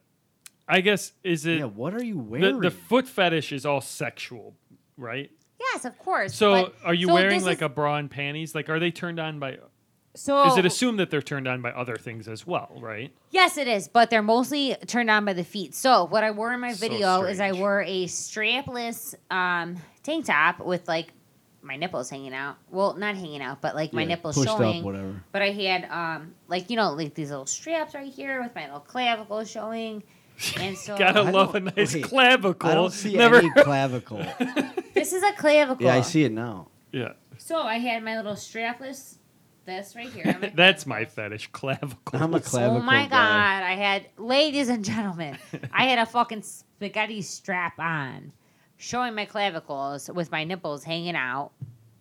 I guess is it yeah. What are you the, wearing? the foot fetish is all sexual, right? Yes, of course. So but- are you so wearing this like is- a bra and panties? Like are they turned on by So is it assumed that they're turned on by other things as well, right? Yes, it is, but they're mostly turned on by the feet. So what I wore in my So video is I strange. wore a strapless um, tank top with like my nipples hanging out. Well, not hanging out, but like my Yeah, nipples pushed showing. up, whatever. But I had um, like you know like these little straps right here with my little clavicle showing, and so Gotta I love a don't- nice wait, clavicle. I don't see Never. any clavicle. this is a clavicle. Yeah, I see it now. Yeah, So I had my little strapless. This right here. on my that's my clavicles. fetish clavicle. I'm a clavicle. Oh my guy. god! I had, ladies and gentlemen, I had a fucking spaghetti strap on, showing my clavicles with my nipples hanging out,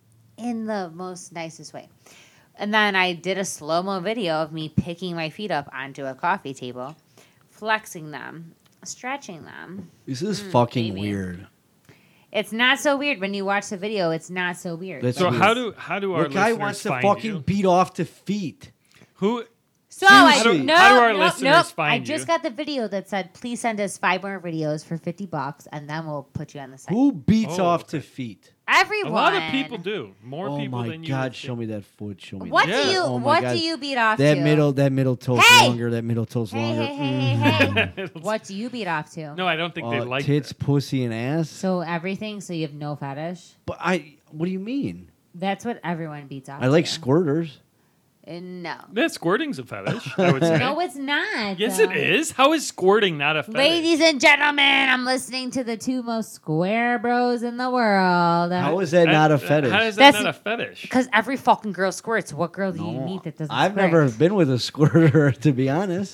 in the most nicest way. And then I did a slow mo video of me picking my feet up onto a coffee table, flexing them, stretching them. This is fucking baby. weird. It's not so weird when you watch the video. It's not so weird. That's So weird. how do how do our What guy listeners wants to find fucking you? beat off to feet? Who? So I Seriously. no, How do our no, listeners nope. find I just you? got the video that said, "Please send us five more videos for fifty bucks, and then we'll put you on the site." Who beats Oh, off okay. to feet? Everyone. A lot of people do. More Oh people my than you. god! would Show think. me that foot. Show me. What that. do you? Oh my what God. do you beat off That to? middle, that middle toe's Hey! longer. That middle toe's Hey, longer. hey, hey, hey, hey. It'll- What do you beat off to? No, I don't think they Uh, like tits, that. pussy, and ass. So everything. So you have no fetish. But I. What do you mean? That's what everyone beats off. I like to. squirters. Uh, no. That squirting's a fetish, I would say. No, it's not. Yes, Uh, it is. How is squirting not a fetish? Ladies and gentlemen, I'm listening to the two most square bros in the world. How is that not a That- fetish? How is that That's- not a fetish? Because every fucking girl squirts. What girl do you No, meet that doesn't I've squirt? never been with a squirter, to be honest.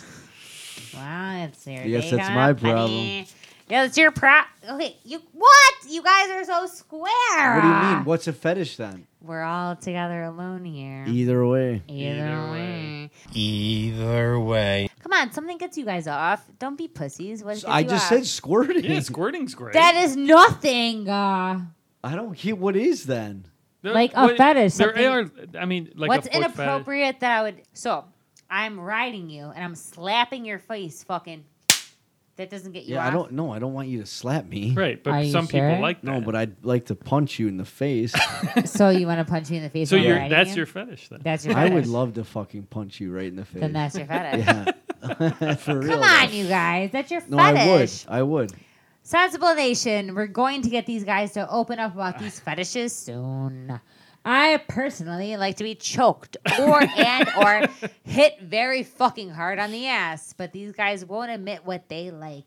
Wow, it's your Yes, day that's gone my up, honey. problem. Yeah, that's your pro. Okay, you what? You guys are so square. What do you mean? What's a fetish then? We're all together alone here. Either way. Either, Either way. Either way. Come on, something gets you guys off. Don't be pussies. What gets I you just off? said squirting. Yeah, squirting's great. that is nothing. Uh, I don't get what is then. There- Like a what- fetish, There something- are. I mean, like What's a foot inappropriate that I would? So I'm riding you and I'm slapping your face. Fucking. That doesn't get you Yeah, off. I don't know. I don't want you to slap me. Fetish. Right, but Are you some sure? people like that. No, but I'd like to punch you in the face. So you want to punch me in the face? so while you're riding that's you? your fetish then. That's your I fetish. would love to fucking punch you right in the face. Then that's your fetish. Yeah. For real. Come on, you guys. That's your No, I would. fetish. I would. Sensible Nation, we're going to get these guys to open up about these fetishes soon. I personally like to be choked or and or hit very fucking hard on the ass, but these guys won't admit what they like.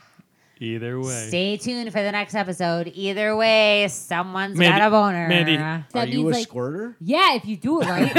Either way. Stay tuned for the next episode. Either way, someone's Mandy- got a boner. Mandy. Are That you means, a like- squirter? Yeah, if you do it right.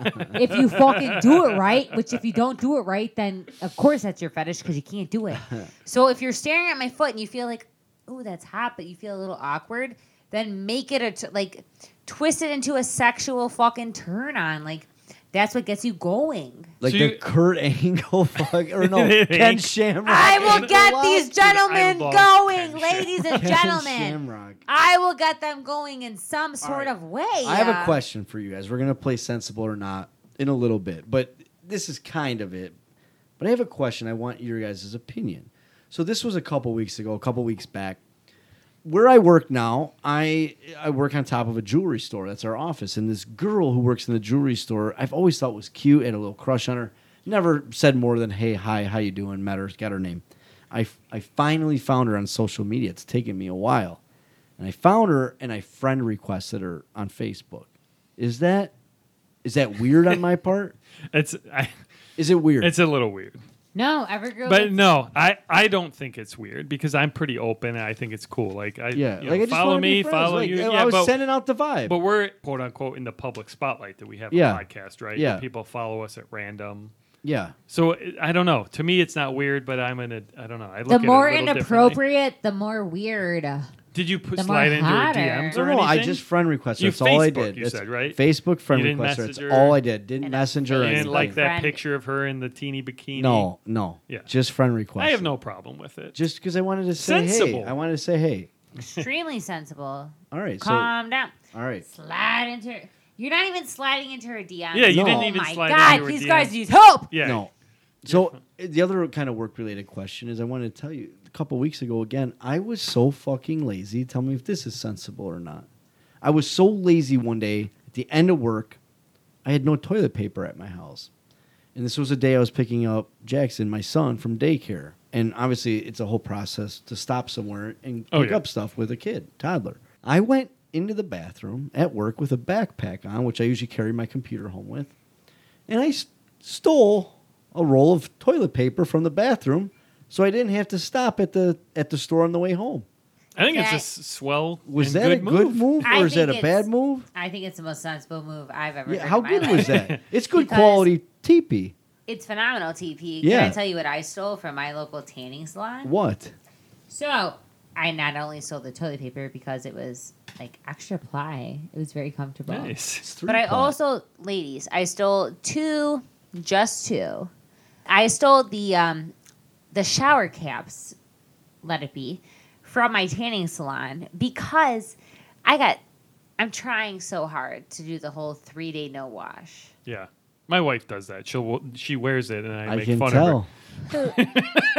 If you fucking do it right, which if you don't do it right, then of course that's your fetish because you can't do it. So if you're staring at my foot and you feel like, oh, that's hot, but you feel a little awkward, then make it a t- like twist it into a sexual fucking turn on. Like that's what gets you going. Like So the you- Kurt Angle fuck or no Ken Hank- Shamrock. I will and get the these Lobster. gentlemen I love going, Ken ladies and Ken gentlemen. Shamrock. I will get them going in some sort right. of way. I have a uh, question for you guys. We're gonna play sensible or not in a little bit, but this is kind of it. But I have a question. I want your guys' opinion. So this was a couple weeks ago, a couple weeks back. Where I work now, I I work on top of a jewelry store. That's our office. And this girl who works in the jewelry store, I've always thought was cute. Had a little crush on her. Never said more than, hey, hi, how you doing? Met her, got her name. I, I finally found her on social media. It's taken me a while. And I found her, and I friend requested her on Facebook. Is that is that weird on my part? It's I, Is it weird? it's a little weird. No, every girl. But gets- no, I, I don't think it's weird because I'm pretty open and I think it's cool. Like I yeah. you know, Like I just follow wanna be me, friends. follow Like, you. I Yeah, was but, sending out the vibe. but we're quote unquote in the public spotlight that we have a Yeah. podcast, right? Yeah. Where people follow us at random. yeah. So it- I don't know. To me, it's not weird, but I'm in a. I don't know. I look The at it a more little differently. inappropriate, the more weird. Did you put the more slide into her hotter. D Ms No, or no, anything? I just friend requested. You That's all I Facebook, did. you That's said, right? Facebook friend You didn't request. That's message her? all I did. Didn't And a message her. or You didn't anything. like that Friend. picture of her in the teeny bikini. No, no. Yeah. Just friend request. I have no problem with it. Just because I wanted to say Sensible. hey. I wanted to say hey. extremely sensible. All right. So Calm down. all right. Slide into her. You're not even sliding into her D Ms. Yeah, you No. didn't oh even my slide God, into her these D Ms. guys need help. Yeah. No. So the other kind of work related question is I wanted to tell you a couple weeks ago again, I was so fucking lazy. Tell me if this is sensible or not. I was so lazy one day at the end of work, I had no toilet paper at my house. And this was a day I was picking up Jackson, my son, from daycare. And obviously it's a whole process to stop somewhere and Oh, pick yeah. up stuff with a kid, toddler. I went into the bathroom at work with a backpack on, which I usually carry my computer home with. And I s- stole a roll of toilet paper from the bathroom so I didn't have to stop at the at the store on the way home. I think it's That- a s- swell. Was and that good a good move, I or is that think a it's- bad move? I think it's the most sensible move I've ever Yeah, heard how in my good life. was that? It's good Because- quality teepee. It's phenomenal, T P. Yeah. Can I tell you what I stole from my local tanning salon? What? So, I not only stole the toilet paper because it was like extra ply. It was very comfortable. Nice. It's three But I ply. also, ladies, I stole two, just two. I stole the um, the shower caps, let it be, from my tanning salon because I got, I'm trying so hard to do the whole three day no wash. Yeah. My wife does that. She'll she wears it and I, I make can fun tell. of her.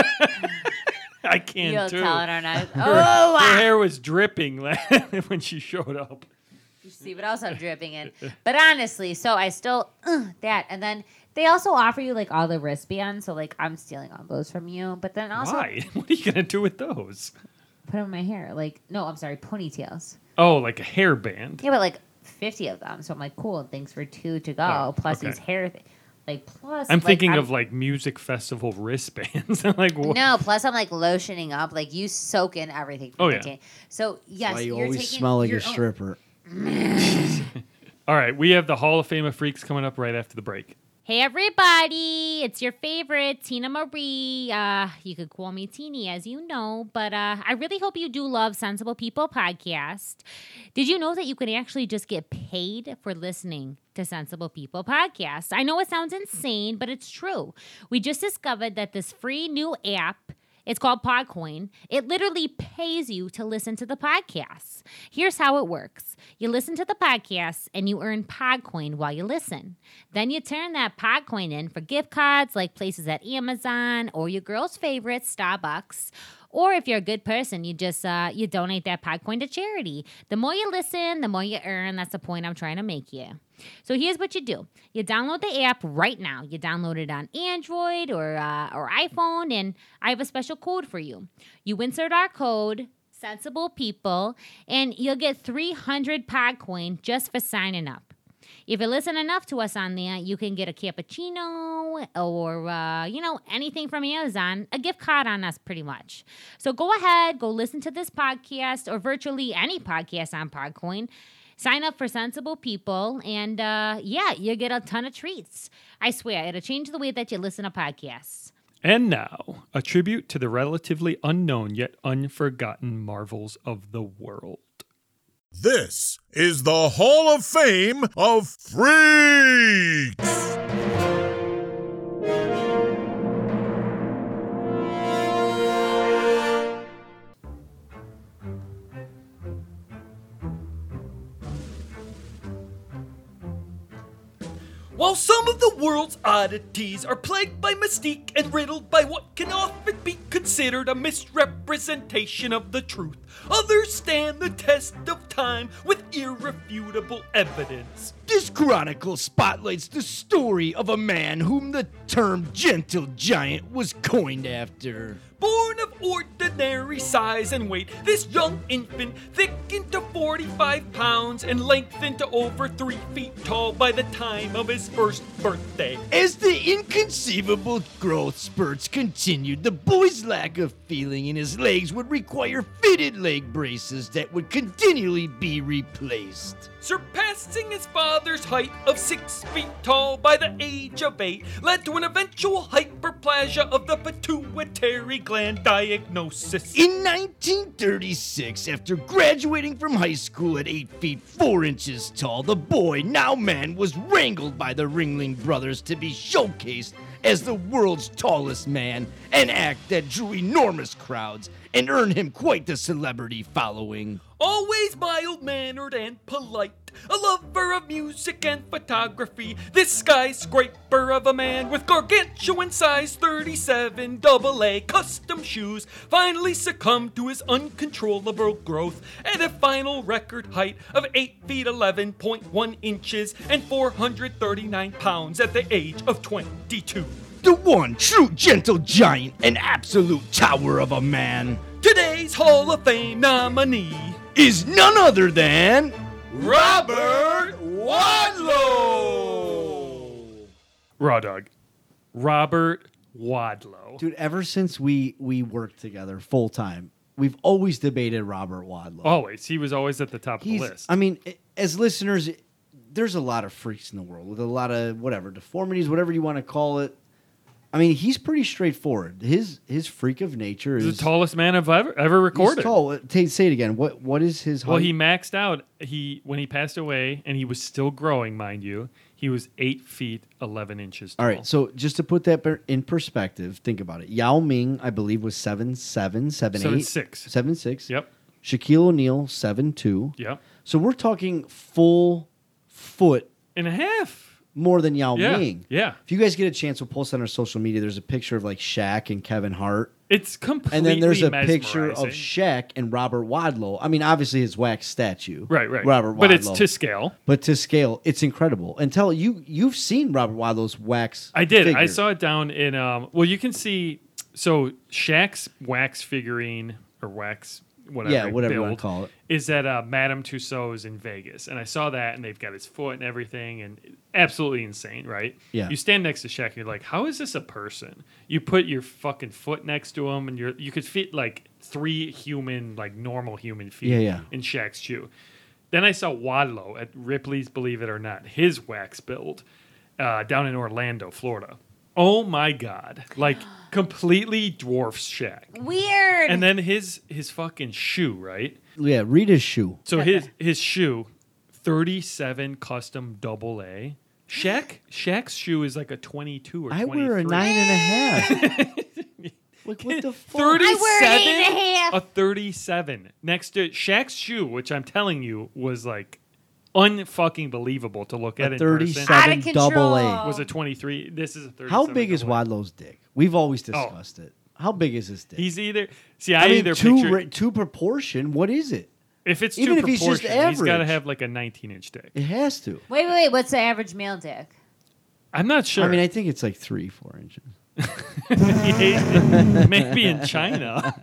I can You'll too. tell it or not. Her, Oh, her wow. hair was dripping when she showed up. See what else I'm dripping in. But honestly, so I still uh, that, and then they also offer you like all the wristbands. So like I'm stealing all those from you, but then also Why? What are you gonna do with those? put them in my hair. Like no, I'm sorry, ponytails. Oh, like a hairband. Yeah, but like fifty of them. So I'm like, cool. Thanks for two to go. Oh, plus okay. these hair, th- like plus. I'm like, thinking I'm- of like music festival wristbands. I'm like, what? No, plus I'm like lotioning up. Like you soak in everything. From Oh, the yeah. tan- So yes, Why you you're always taking smell like a your own- stripper. All right, we have the Hall of Fame of Freaks coming up right after the break. Hey everybody, it's your favorite Tina Marie. Uh, you could call me Teeny, as you know, but uh, I really hope you do love Sensible People podcast. Did you know that you can actually just get paid for listening to Sensible People podcast? I know it sounds insane, but it's true. We just discovered that this free new app It's called Podcoin. It literally pays you to listen to the podcasts. Here's how it works. You listen to the podcasts and you earn Podcoin while you listen. Then you turn that Podcoin in for gift cards like places at Amazon or your girl's favorite, Starbucks. Or if you're a good person, you just uh, you donate that Podcoin to charity. The more you listen, the more you earn. That's the point I'm trying to make you. So here's what you do. You download the app right now. You download it on Android or uh, or iPhone, and I have a special code for you. You insert our code, Sensible People, and you'll get three hundred Podcoin just for signing up. If you listen enough to us on there, you can get a cappuccino or, uh, you know, anything from Amazon, a gift card on us pretty much. So go ahead, go listen to this podcast or virtually any podcast on Podcoin. Sign up for Sensible People, and, uh, yeah, you get a ton of treats. I swear, it'll change the way that you listen to podcasts. And now, a tribute to the relatively unknown yet unforgotten marvels of the world. This is the Hall of Fame of Freaks! While some of the world's oddities are plagued by mystique and riddled by what can often be considered a misrepresentation of the truth, others stand the test of time with irrefutable evidence. This chronicle spotlights the story of a man whom the term gentle giant was coined after. Born of ordinary size and weight, this young infant thickened to forty-five pounds and lengthened to over three feet tall by the time of his first birthday. As the inconceivable growth spurts continued, the boy's lack of feeling in his legs would require fitted leg braces that would continually be replaced. Surpassing his father's height of six feet tall by the age of eight led to an eventual hyperplasia of the pituitary gland diagnosis. In nineteen thirty-six, after graduating from high school at eight feet four inches tall, the boy, now man, was wrangled by the Ringling Brothers to be showcased as the world's tallest man, an act that drew enormous crowds and earned him quite the celebrity following. Always mild-mannered and polite, a lover of music and photography, this skyscraper of a man with gargantuan size thirty-seven double A custom shoes finally succumbed to his uncontrollable growth at a final record height of eight feet eleven point one inches and four hundred thirty-nine pounds at the age of twenty-two. The one true gentle giant, an absolute tower of a man. Today's Hall of Fame nominee is none other than Robert Wadlow. Raw dog. Robert Wadlow. Dude, ever since we we worked together full time, we've always debated Robert Wadlow. Always. He was always at the top He's, of the list. I mean, as listeners, there's a lot of freaks in the world with a lot of whatever, deformities, whatever you want to call it. I mean, he's pretty straightforward. His his freak of nature is He's the tallest man I've ever ever recorded. He's tall. T- say it again. What what is his height? Well, he maxed out. He when he passed away, and he was still growing, mind you. He was eight feet eleven inches tall. All right, so just to put that per- in perspective, think about it. Yao Ming, I believe, was seven seven, seven Seven eight, six. seven six. Yep. Shaquille O'Neal seven two. Yep. So we're talking full foot and a half more than Yao yeah. Ming. Yeah. If you guys get a chance, we'll post on our social media. There's a picture of like Shaq and Kevin Hart. It's completely And then there's a mesmerizing. picture of Shaq and Robert Wadlow. I mean, obviously his wax statue. Right, right. Robert Wadlow. But it's to scale. But to scale, it's incredible. And tell you, you've seen Robert Wadlow's wax I did. figure. I saw it down in, um, well, you can see, so Shaq's wax figurine or wax whatever, Yeah, whatever you build wanna call it. is at uh, Madame Tussauds in Vegas. And I saw that, and they've got his foot and everything, and absolutely insane, right? Yeah. You stand next to Shaq, and you're like, how is this a person? You put your fucking foot next to him, and you're you could fit like three human, like normal human feet Yeah, yeah. in Shaq's shoe. Then I saw Wadlow at Ripley's Believe It or Not, his wax build uh, down in Orlando, Florida. Oh my God. Like completely dwarfs Shaq. Weird. And then his his fucking shoe, right? Yeah, read his shoe. So his his shoe, thirty-seven custom double A. Shaq Shaq's shoe is like a twenty-two or I twenty-three. wear a nine and a half. Like, what the fuck? I wear an eight and a thirty-seven? half. A thirty-seven. Next to Shaq's shoe, which I'm telling you was like unfucking believable to look at A in person. thirty-seven Out of double control. A. Was a twenty-three. This is a thirty-seven. How big is double A. Wadlow's dick? We've always discussed it. How big is his dick? He's either. See, I, I mean, either two, picture. ra- two proportion. What is it? if it's even two if he's just proportion, he's got to average. have like a nineteen inch dick. It has to. Wait, wait, wait. What's the average male dick? I'm not sure. I mean, I think it's like three, four inches. Maybe in China.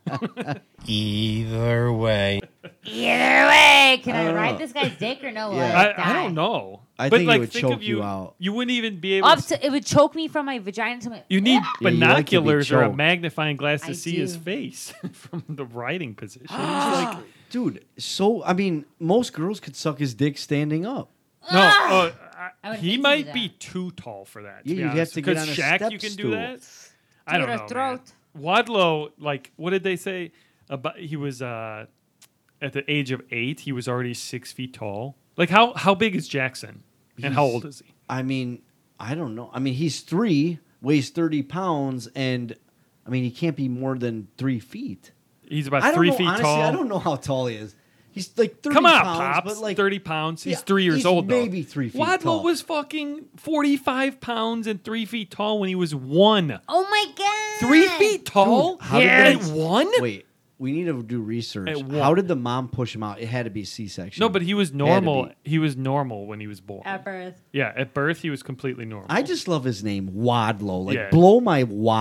Either way. Either way, can I I, don't ride know. this guy's dick or no? Yeah. Will I, die? I don't know. I but think it like, would think choke of you, you out. You wouldn't even be able Up to. to it would choke me from my vagina to my. You need Yeah, you like to be binoculars or a choked. magnifying glass to I see his do. face from the riding position. He's like, Dude, so, I mean, most girls could suck his dick standing up. no, Ah! uh, I I, would he hate to might do be that. too tall for that. Yeah, be you'd have honest. to get Because on a Shaq, step you can stool. do that. I don't Through know, the throat. man. Wadlow, like, what did they say about? He was uh, at the age of eight. He was already six feet tall. Like, how how big is Jackson? And how He's- old is he? I mean, I don't know. I mean, he's three, weighs thirty pounds, and, I mean, he can't be more than three feet. He's about I don't three know, feet honestly, tall. I don't know how tall he is. He's like thirty Come on, pounds, pops. but like Thirty pounds. He's Yeah, three years he's old. Though. maybe three feet Wadlow tall. was fucking forty-five pounds and three feet tall when he was one. Oh my god! Three feet tall. Dude, how yeah, did at they- one. Wait, we need to do research. At one. How did the mom push him out? It had to be C-section. No, but he was Had to normal. be. He was normal when he was born. At birth. Yeah, at birth he was completely normal. I just love his name, Wadlow. Like, Yeah. blow my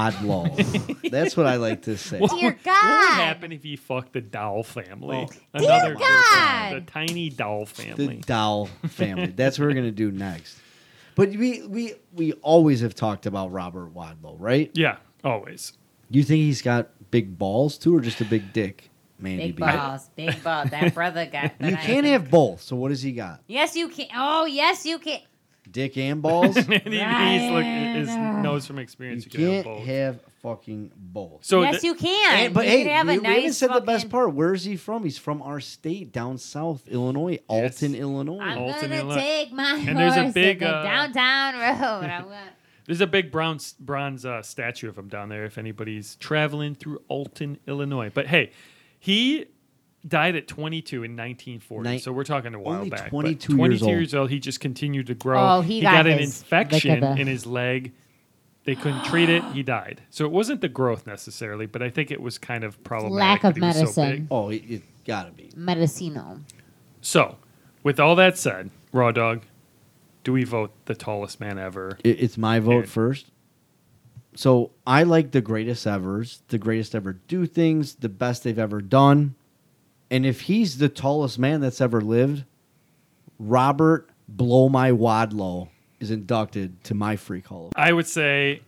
Wadlow. That's what I like to say. What, Dear would- what would God. happen if he fucked the Dow family? Oh. Another Dear good God. one, the tiny Dow The family. Dow family. That's what we're gonna do next. But we we we always have talked about Robert Wadlow, right? Yeah, always. You think he's got big balls too, or just a big dick, Mandy Big B? balls, big balls. That brother got. You that can't I- have both. So what does he got? Yes, you can. Oh, yes, you can. Dick and balls? And he, he's like his Ryan. knows from You experience. You, can have can't both. have fucking both. So yes, the- you can. And- but you hey, can have we, a we haven't nice said the best fucking- part. Where is he from? He's from our state, down south, Illinois, Yes. Alton, Illinois. I'm Alton, gonna Illinois. take my And there's a horse big, to the uh, downtown road. I'm gonna. There's a big bronze bronze uh, statue of him down there if anybody's traveling through Alton, Illinois. But hey, he died at twenty-two in nineteen forty. Nin- so we're talking a while only back. But twenty-two years twenty-two old. years old. He just continued to grow. Oh, he got an his infection lick of the- in his leg. They couldn't treat it. He died. So it wasn't the growth necessarily, but I think it was kind of problematic. Lack of that he was so medicine. big. Oh, it, it gotta be. Medicino. So, with all that said, Raw Dog, do we vote the tallest man ever? It, it's my vote Yeah. first. So I like the greatest ever's, the greatest ever do things, the best they've ever done. And if he's the tallest man that's ever lived, Robert Blow My Wadlow is inducted to my Freak Hall of Fame. I would say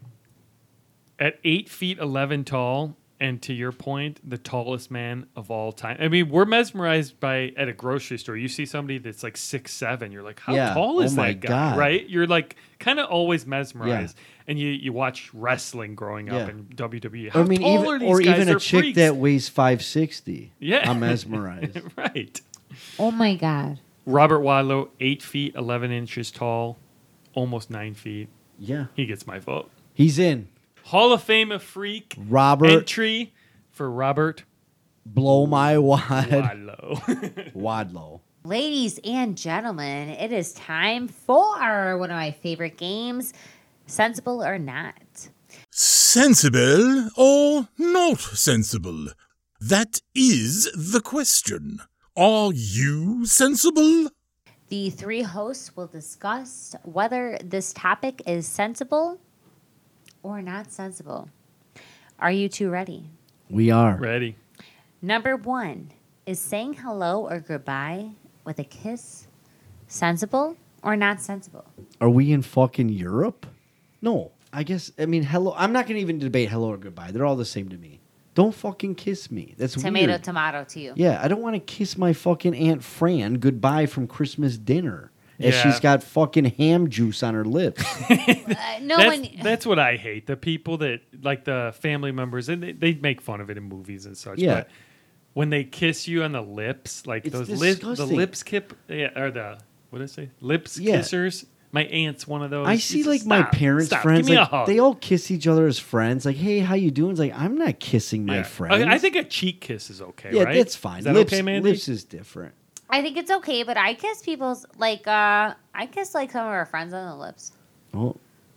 at eight feet eleven tall, and to your point, the tallest man of all time. I mean, we're mesmerized by at a grocery store. You see somebody that's like six seven, you're like, how Yeah. tall is Oh my that guy? God. Right? You're like kind of always mesmerized. And you, you watch wrestling growing up Yeah. in W W E. How I mean, tall even, are these or guys? even They're a chick freaks. that weighs five sixty. Yeah. I'm mesmerized. Right. Oh my god. Robert Wadlow, eight feet eleven inches tall, almost nine feet. Yeah. He gets my vote. He's in. Hall of Fame of Freak Robert entry for Robert Blow My Wad Wadlow. Wadlow. Ladies and gentlemen, it is time for one of my favorite games, Sensible or Not. Sensible or not sensible? That is the question. Are you sensible? The three hosts will discuss whether this topic is sensible or not sensible. Are you two ready? We are. Ready. Number one, is saying hello or goodbye with a kiss sensible or not sensible? Are we in fucking Europe? No. I guess, I mean, hello. I'm not going to even debate hello or goodbye. They're all the same to me. Don't fucking kiss me. That's Tomato, weird. tomato to you. Yeah, I don't want to kiss my fucking Aunt Fran goodbye from Christmas dinner. As Yeah. she's got fucking ham juice on her lips. Uh, no that's, one. that's what I hate. The people that, like the family members, and they, they make fun of it in movies and such. Yeah. But when they kiss you on the lips, like It's those lip, the disgusting. lips kip, yeah, or the, what did I say? Lips Yeah. kissers. My aunt's one of those. I You see just like my stop, parents' stop, friends, Give me like a hug. they all kiss each other as friends. Like, hey, how you doing? It's like I'm not kissing my Yeah. friends. I, I think a cheek kiss is okay, yeah, right? that's fine. Is that lips, okay, Mandy? lips is different. I think it's okay, but I kiss people's like uh I kiss like some of our friends on the lips. Oh,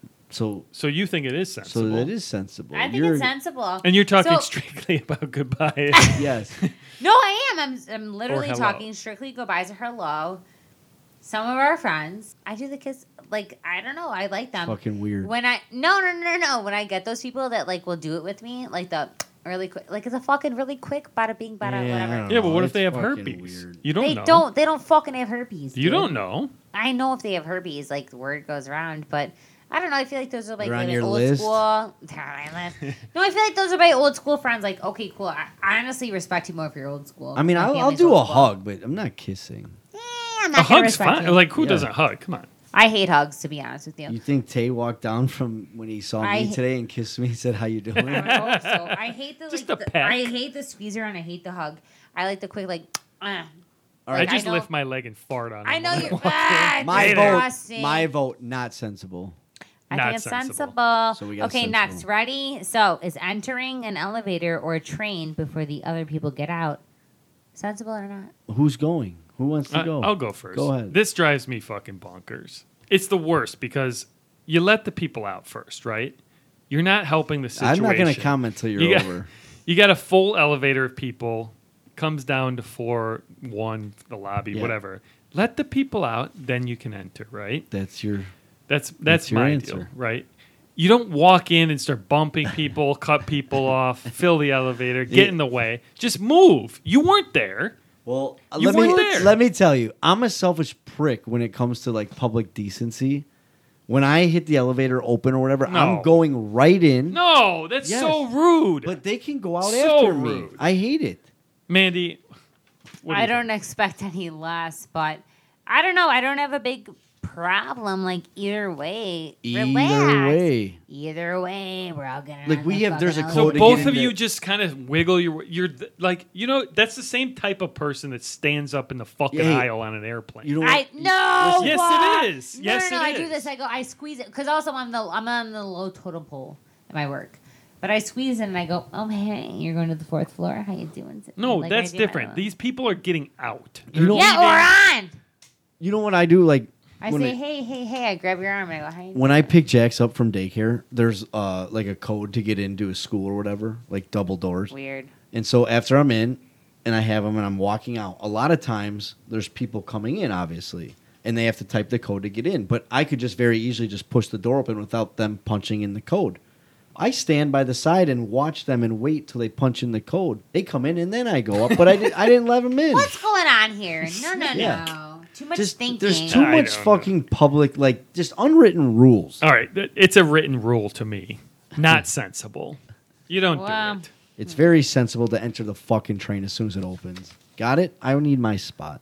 so So you think it is sensible? so that is sensible. I think You're- it's sensible. And you're talking So- strictly about goodbye. Yes. No, I am. I'm I'm literally hello. talking strictly goodbyes or hello. Some of our friends, I do the kiss like I don't know, I like them. Fucking weird. When I no no no no when I get those people that like will do it with me like the really quick like it's a fucking really quick bada bing bada Yeah, I whatever. don't yeah, but know, what if it's they have fucking herpes? weird. You don't They know. don't they don't fucking have herpes. You dude. don't know. I know if they have herpes, like the word goes around, but I don't know. I feel like those are like They're on really your old list? school. They're on my list. No, I feel like those are my old school friends. Like, okay, cool. I, I honestly respect you more if you're old school. I mean, My I'll, I'll family's do a old school. hug, but I'm not kissing. Eh, I'm A not gonna hug's respect fine. you. Like who Yeah. doesn't hug? Come on. I hate hugs, to be honest with you. You think Tay walked down from when he saw I- me today and kissed me and said, "How you doing?" I hope so. I hate the Just like. a the- peck. I hate the squeezer and I hate the hug. I like the quick like. Uh. All I right, just know- lift my leg and fart on. I him know when you're. walk in. Ah, my Hey vote. there. disgusting. My vote. Not sensible. I Not think it's sensible. sensible. So we got okay, sensible. next. Ready? So, is entering an elevator or a train before the other people get out sensible or not? Who's going? Who wants to Uh, go? I'll go first. Go ahead. This drives me fucking bonkers. It's the worst because you let the people out first, right? You're not helping the I'm situation. not going to comment till you're You got- over. You got a full elevator of people, comes down to floor one, the lobby, Yeah. whatever. Let the people out, then you can enter, right? That's your. That's that's, That's your my answer. deal, right? You don't walk in and start bumping people, cut people off, fill the elevator, get in the way. Just move. You weren't there. Well, You let me weren't there. let me tell you, I'm a selfish prick when it comes to like public decency. When I hit the elevator open or whatever, No. I'm going right in. No, that's Yes. so rude. But they can go out So after me. rude. I hate it. Mandy, what do I you don't think? expect any less, but I don't know. I don't have a big problem. Like either way, Either relax. way. Either way, we're all gonna. Like, run we the have- there's a fucking So code to both get of into- you just kind of wiggle your you're th- like you know that's the same type of person that stands up in the fucking Yeah, hey, aisle on an airplane. You know I what? no. Yes, it what? is. No, Yes, no, no. it I do is. this. I go. I squeeze it because also I'm the I'm on the low totem pole at my work, but I squeeze it and I go. Oh hey, you're going to the fourth floor. How you doing? No, Like, I that's do my different. own. These people are getting out. You know- Yeah, or on. You know what I do? Like I when say, it- hey, hey, hey. I grab your arm and I go, how you when I pick Jax up from daycare, there's uh like a code to get into a school or whatever, like double doors. Weird. And so after I'm in and I have them and I'm walking out, a lot of times there's people coming in, obviously, and they have to type the code to get in. But I could just very easily just push the door open without them punching in the code. I stand by the side and watch them and wait till they punch in the code. They come in and then I go up, but I, did, I didn't let them in. What's going on here? No, no, Yeah. no. Too much Just thinking. there's too I much don't know. fucking public, like just unwritten rules. All right, th- it's a written rule to me. Not sensible. You don't Wow. do it. It's very sensible to enter the fucking train as soon as it opens. Got it? I need my spot.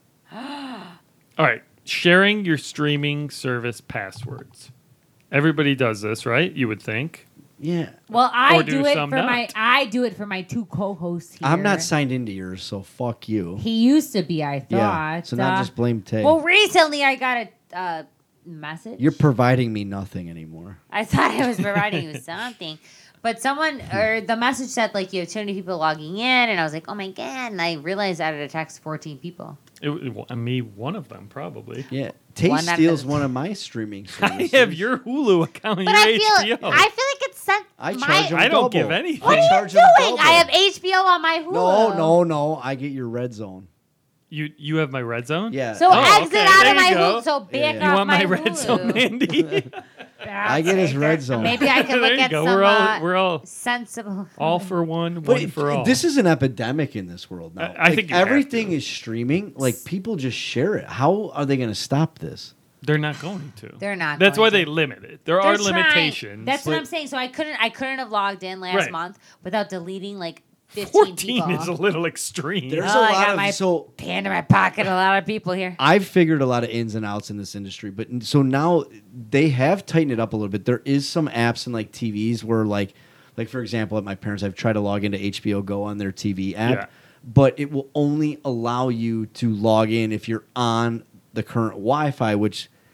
All right, sharing your streaming service passwords. Everybody does this, right? You would think. Yeah. Well, I Or do do, it for some my not. I do it for my two co-hosts here. I'm not signed into yours, so fuck you. He used to be, I thought. Yeah. So now Uh, just blame Tay. Well, recently I got a uh, message. You're providing me nothing anymore. I thought I was providing you something. But someone, or the message said, like, you have too many people logging in. And I was like, oh my God. And I realized I had to text fourteen people. It, it, well, me, one of them, probably. Yeah. Tay One out of steals the- one of my streaming I services. have your Hulu account and But your I feel, H B O. I feel like it's sent. I my, charge him I don't double. give anything. What I are you charge doing? him double. I have H B O on my Hulu. No, no, no. I get your red zone. You you have my red zone? Yeah. So Oh, exit okay, out there of my you go. Hulu. So back Yeah, yeah. You off want my, my red Hulu. zone, Mandy? I get his red zone. Maybe I can there look you at go. some We're all uh, we're all sensible. all for one, But one for all. this is an epidemic in this world now. I- I Like, think you have everything to. is streaming. Like people just share it. How are they going to stop this? They're not going to. They're not That's going why to. they limit it. There They're are trying. limitations. That's what but- I'm saying. So I couldn't I couldn't have logged in last Right. month without deleting like fifteen Fourteen people. is a little extreme. There's Oh, a I lot got of my so hand in my pocket. A lot of people here. I've figured a lot of ins and outs in this industry, but so now they have tightened it up a little bit. There is some apps and like T Vs where like, like for example, at my parents, I've tried to log into H B O Go on their T V app, Yeah. but it will only allow you to log in if you're on the current Wi-Fi, which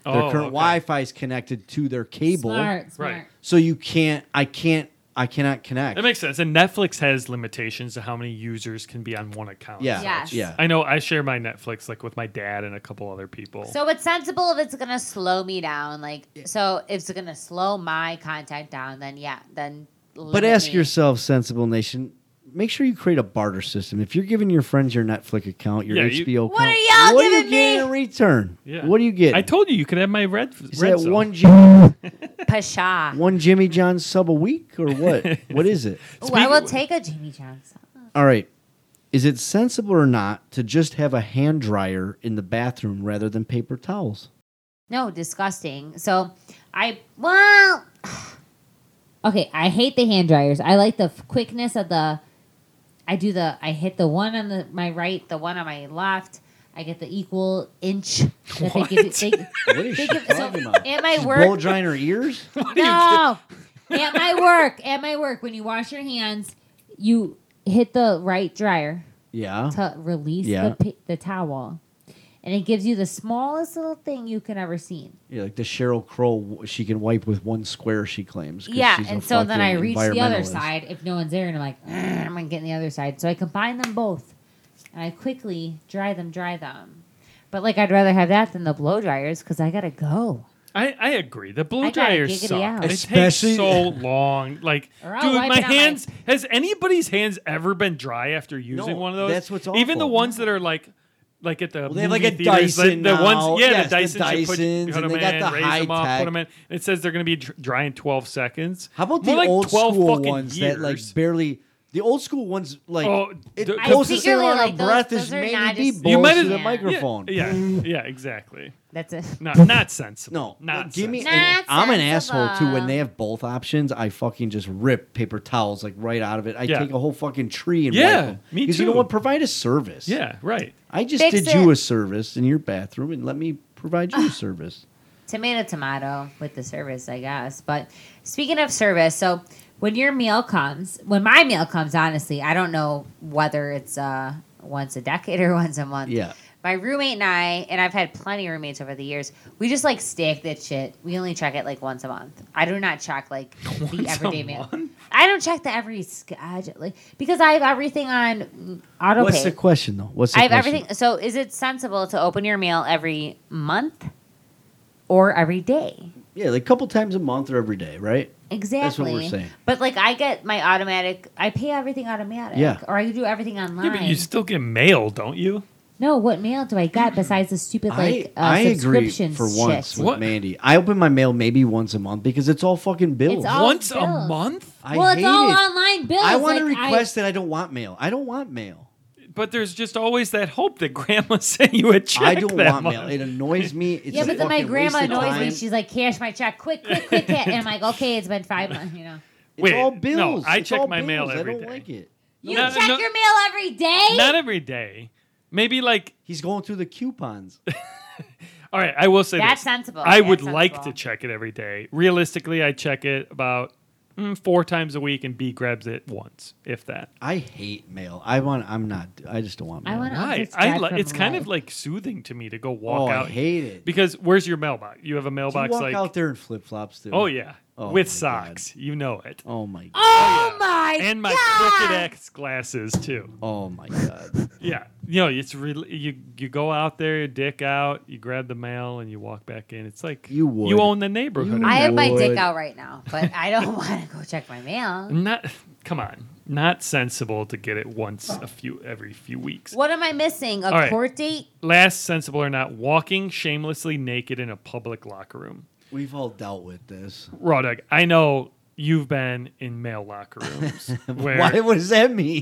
Their Oh, current okay. Wi-Fi is connected to their cable, Smart, smart. Right. so you can't. I can't. I cannot connect. That makes sense. And Netflix has limitations to how many users can be on one account. Yeah. Yes. Yeah. I know I share my Netflix like with my dad and a couple other people. So it's sensible if it's gonna slow me down. Like, so if it's gonna slow my content down, then yeah, then. But limit ask me. yourself, Sensible Nation, make sure you create a barter system. If you're giving your friends your Netflix account, your Yeah, you- H B O What account, are y'all what are you giving getting me? in return? Yeah. What do you get? I told you you could have my red. Is red that zone. one Jimmy, Pasha. one Jimmy John sub a week or what? What is it? Ooh, I will take a Jimmy John's. All right. Is it sensible or not to just have a hand dryer in the bathroom rather than paper towels? No, disgusting. So I well, Okay, I hate the hand dryers. I like the f- quickness of the. I do the. I hit the one on the my right, the one on my left. I get the equal inch that they give. you- They, What is they she give so talking about? at my She's work. blow drying her ears? No, at my work. At my work, when you wash your hands, you hit the right dryer Yeah. to release Yeah. the pi- the towel, and it gives you the smallest little thing you can ever see. Yeah, like the Cheryl Crow, she can wipe with one square, she claims. 'cause yeah, she's a and so then I fucking reach the other environmentalist. side if no one's there, and I'm like, "Ugh, I'm gonna get in the other side. So I combine them both, and I quickly dry them, dry them. But like, I'd rather have that than the blow dryers because I gotta go. I, I agree. The blow I gotta dryers giggity suck. out. It Especially- takes so long. Like, Or I'll dude, wipe my it on my- hands. Has anybody's hands ever been dry after using No, one of those? that's what's Even the awful. ones that are like, like at the Well, they have movie like a theaters, Dyson the, the ones, now. yeah, Yes, the the Dysons. You put, Dysons, put and them they got in, the raise high them up, tech. put them in. And it says they're going to be dr- dry in twelve seconds. How about More the like old twelve school fucking ones years. that like barely... The old school ones, like, Oh, it the- goes I to say secretly on like a those- breath those is are maybe not be just- You might balls to have- the yeah. microphone. Yeah, yeah, yeah, exactly. That's it. Not not sensible. No, not give me. sensible. Not I'm an sensible. asshole too. When they have both options, I fucking just rip paper towels like right out of it. I Yeah. take a whole fucking tree and Yeah, wipe them. me Because you know too. what? Provide a service. Yeah, right. I just Fix did you it. a service in your bathroom, and let me provide you a service. Tomato, tomato with the service, I guess. But speaking of service, so when your meal comes, when my meal comes, honestly, I don't know whether it's uh, once a decade or once a month. Yeah. My roommate and I, and I've had plenty of roommates over the years, we just like stack that shit. We only check it like once a month. I do not check like the Once a everyday meal. month? I don't check the every schedule like, because I have everything on mm, auto What's pay. the question though? What's the I have question? everything. So is it sensible to open your mail every month or every day? Yeah, like a couple times a month or every day, right? Exactly. we're saying. But like I get my automatic, I pay everything automatic. Yeah. Or I do everything online. Yeah, but you still get mail, don't you? No, what mail do I get besides the stupid like uh, I, I agree subscription for shit? once with What? Mandy. I open my mail maybe once a month because it's all fucking bills. It's all Once a bills. month? I well, hate it's all it. online bills. I want to like, request that I don't want mail. I don't want mail. But there's just always that hope that grandma sent you a check. I don't that want mail. month. It annoys me. It's Yeah, a but then my fucking grandma waste of annoys me. time. She's like, "Cash my check, quick, quick, quick!" quick. And I'm like, "Okay, it's been five months." You know, It's Wait, all no, bills. I It's check all my mail bills. every I don't day. like it. You No, check no- your mail every day? Not every day. Maybe like, He's going through the coupons. all right, I will say That's this. sensible. I That's would like sensible. to check it every day. Realistically, I check it about mm, four times a week, and B grabs it once, if that. I hate mail. I want. I'm not. I just don't want mail. I want Why? to. I li- it's kind of like soothing to me to go walk oh, out. I hate it. Because where's your mailbox? You have a Do you mailbox walk like out there in flip flops too? oh yeah, Oh, with my God. socks. You know it. Oh my. God. Oh my And my God. crooked X glasses too. Oh my god. Yeah, you know it's really you. You go out there, you dick out, you grab the mail, and you walk back in. It's like You would. you own the neighborhood. You I have my dick would. out right now, but I don't want to go check my mail. Not come on, not sensible to get it once a few every few weeks. What am I missing? A All right. court date? Last, sensible or not, walking shamelessly naked in a public locker room. We've all dealt with this. Raw dog, I know you've been in male locker rooms where Why? What does that mean?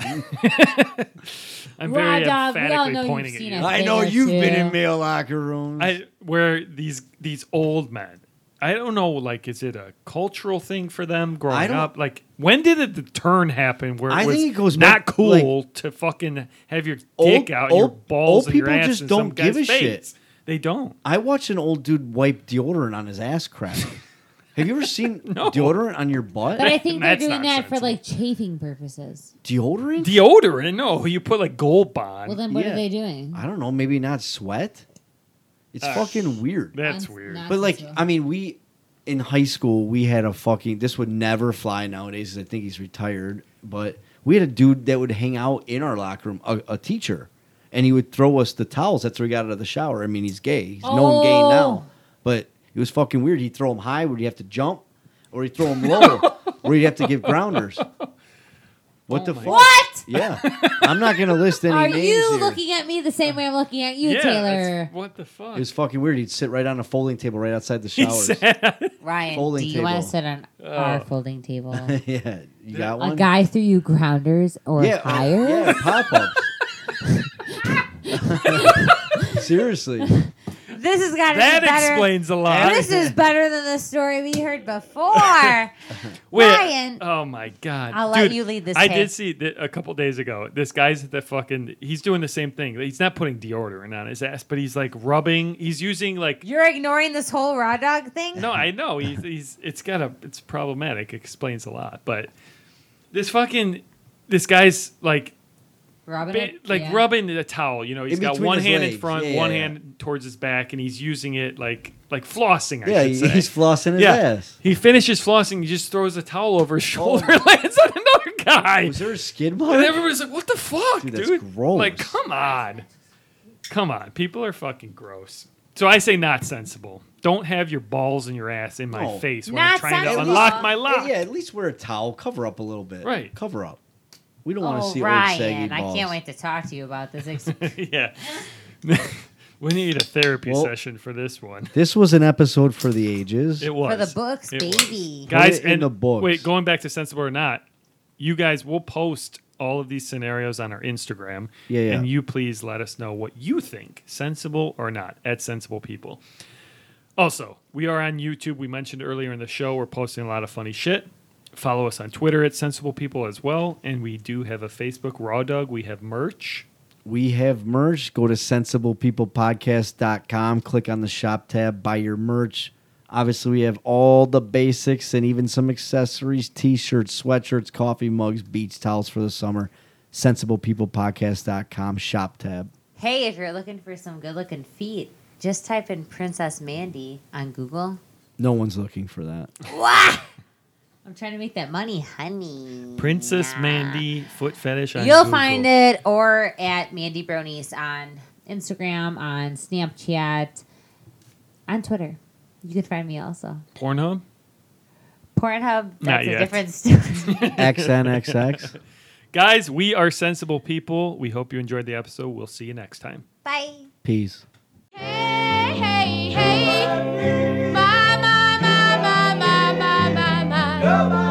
I'm Raw very dog, we all emphatically know you've pointing at seen you. it. I know There you've been too. in male locker rooms. I where these these old men. I don't know. Like, is it a cultural thing for them I growing don't- up? Like, when did it, the turn happen where it I was think it goes not back, cool to fucking have your Old- dick out, and your old- balls, old and your people ass just in don't some give guy's a shit. face. They don't. I watched an old dude wipe deodorant on his ass crack. Have you ever seen No. deodorant on your butt? But I think they're That's doing not that for sensible. like chafing purposes. Deodorant? Deodorant? No, you put like Gold Bond. Well, then what Yeah. are they doing? I don't know. Maybe not sweat. It's Uh, fucking weird. That's That's weird. not- But like, sensible. I mean, we in high school we had a fucking. This would never fly nowadays. 'Cause I think he's retired. But we had a dude that would hang out in our locker room, a, a teacher, and he would throw us the towels. That's where he got out of the shower. I mean, he's gay. He's known gay Oh. now, but it was fucking weird. He'd throw him high, where you have to jump, or he'd throw him low, where you have to give grounders. What Oh the my fuck? What? Yeah, I'm not gonna list any Are names you here. looking at me the same way I'm looking at you, yeah, Taylor? that's- what the fuck? It was fucking weird. He'd sit right on a folding table right outside the He showers. said- Ryan, Folding do you want table. to sit on Oh. our folding table? Yeah, you got A one. guy threw you grounders or yeah, higher? yeah, pop ups. Seriously, This has got to that be better. explains a lot. This is better than the story we heard before. Wait, Ryan. oh my god! I'll let Dude, you lead this I tape. did see that a couple days ago. This guy's at the fucking. He's doing the same thing. He's not putting deodorant on his ass, but he's like rubbing. He's using like. You're ignoring this whole raw dog thing? No, I know. He's. he's it's got a. It's problematic. It explains a lot, but this fucking. This guy's like. Rubbing Ba- it? like Yeah. rubbing the towel, you know, he's In got between one his hand in legs. front, Yeah, one yeah, hand towards his back, and he's using it like like flossing. I yeah, should he- say. he's flossing his yeah. ass. He finishes flossing, he just throws a towel over his shoulder, and lands on another guy. Was there a skid And mark? everybody's like, "What the fuck, Dude, dude? that's gross. Like, come on, come on, people are fucking gross." So I say not sensible. Don't have your balls and your ass in my No. face when Not I'm trying to sensible. unlock my lock. Yeah, yeah, at least wear a towel. Cover up a little bit. Right. Cover up. We don't want to Oh, see old saggy Ryan, I balls. can't wait to talk to you about this. Ex- Yeah. We need a therapy Well- session for this one. This was an episode for the ages. It was For the books, It was. baby. Guys, Put it in and the books. wait, going back to sensible or not, you guys will post all of these scenarios on our Instagram. Yeah, yeah. And you please let us know what you think, sensible or not, at Sensible People. Also, we are on YouTube. We mentioned earlier in the show we're posting a lot of funny shit. Follow us on Twitter at Sensible People as well, and we do have a Facebook Raw Dog. We have merch. We have merch. Go to sensible people podcast dot com. Click on the shop tab. Buy your merch. Obviously, we have all the basics and even some accessories, T-shirts, sweatshirts, coffee mugs, beach towels for the summer. sensible people podcast dot com shop tab. Hey, if you're looking for some good looking feet, just type in Princess Mandy on Google. No one's looking for that. Wah! I'm trying to make that money, honey. Princess Mandy Foot Fetish on You'll Google. find it or at Mandy Bronies on Instagram, on Snapchat, on Twitter. You can find me also. Pornhub? Pornhub, Not that's a yet. different story. X N X X. Guys, we are sensible people. We hope you enjoyed the episode. We'll see you next time. Bye. Peace. Hey, hey, hey. My, my, my, my, my, my, my, my.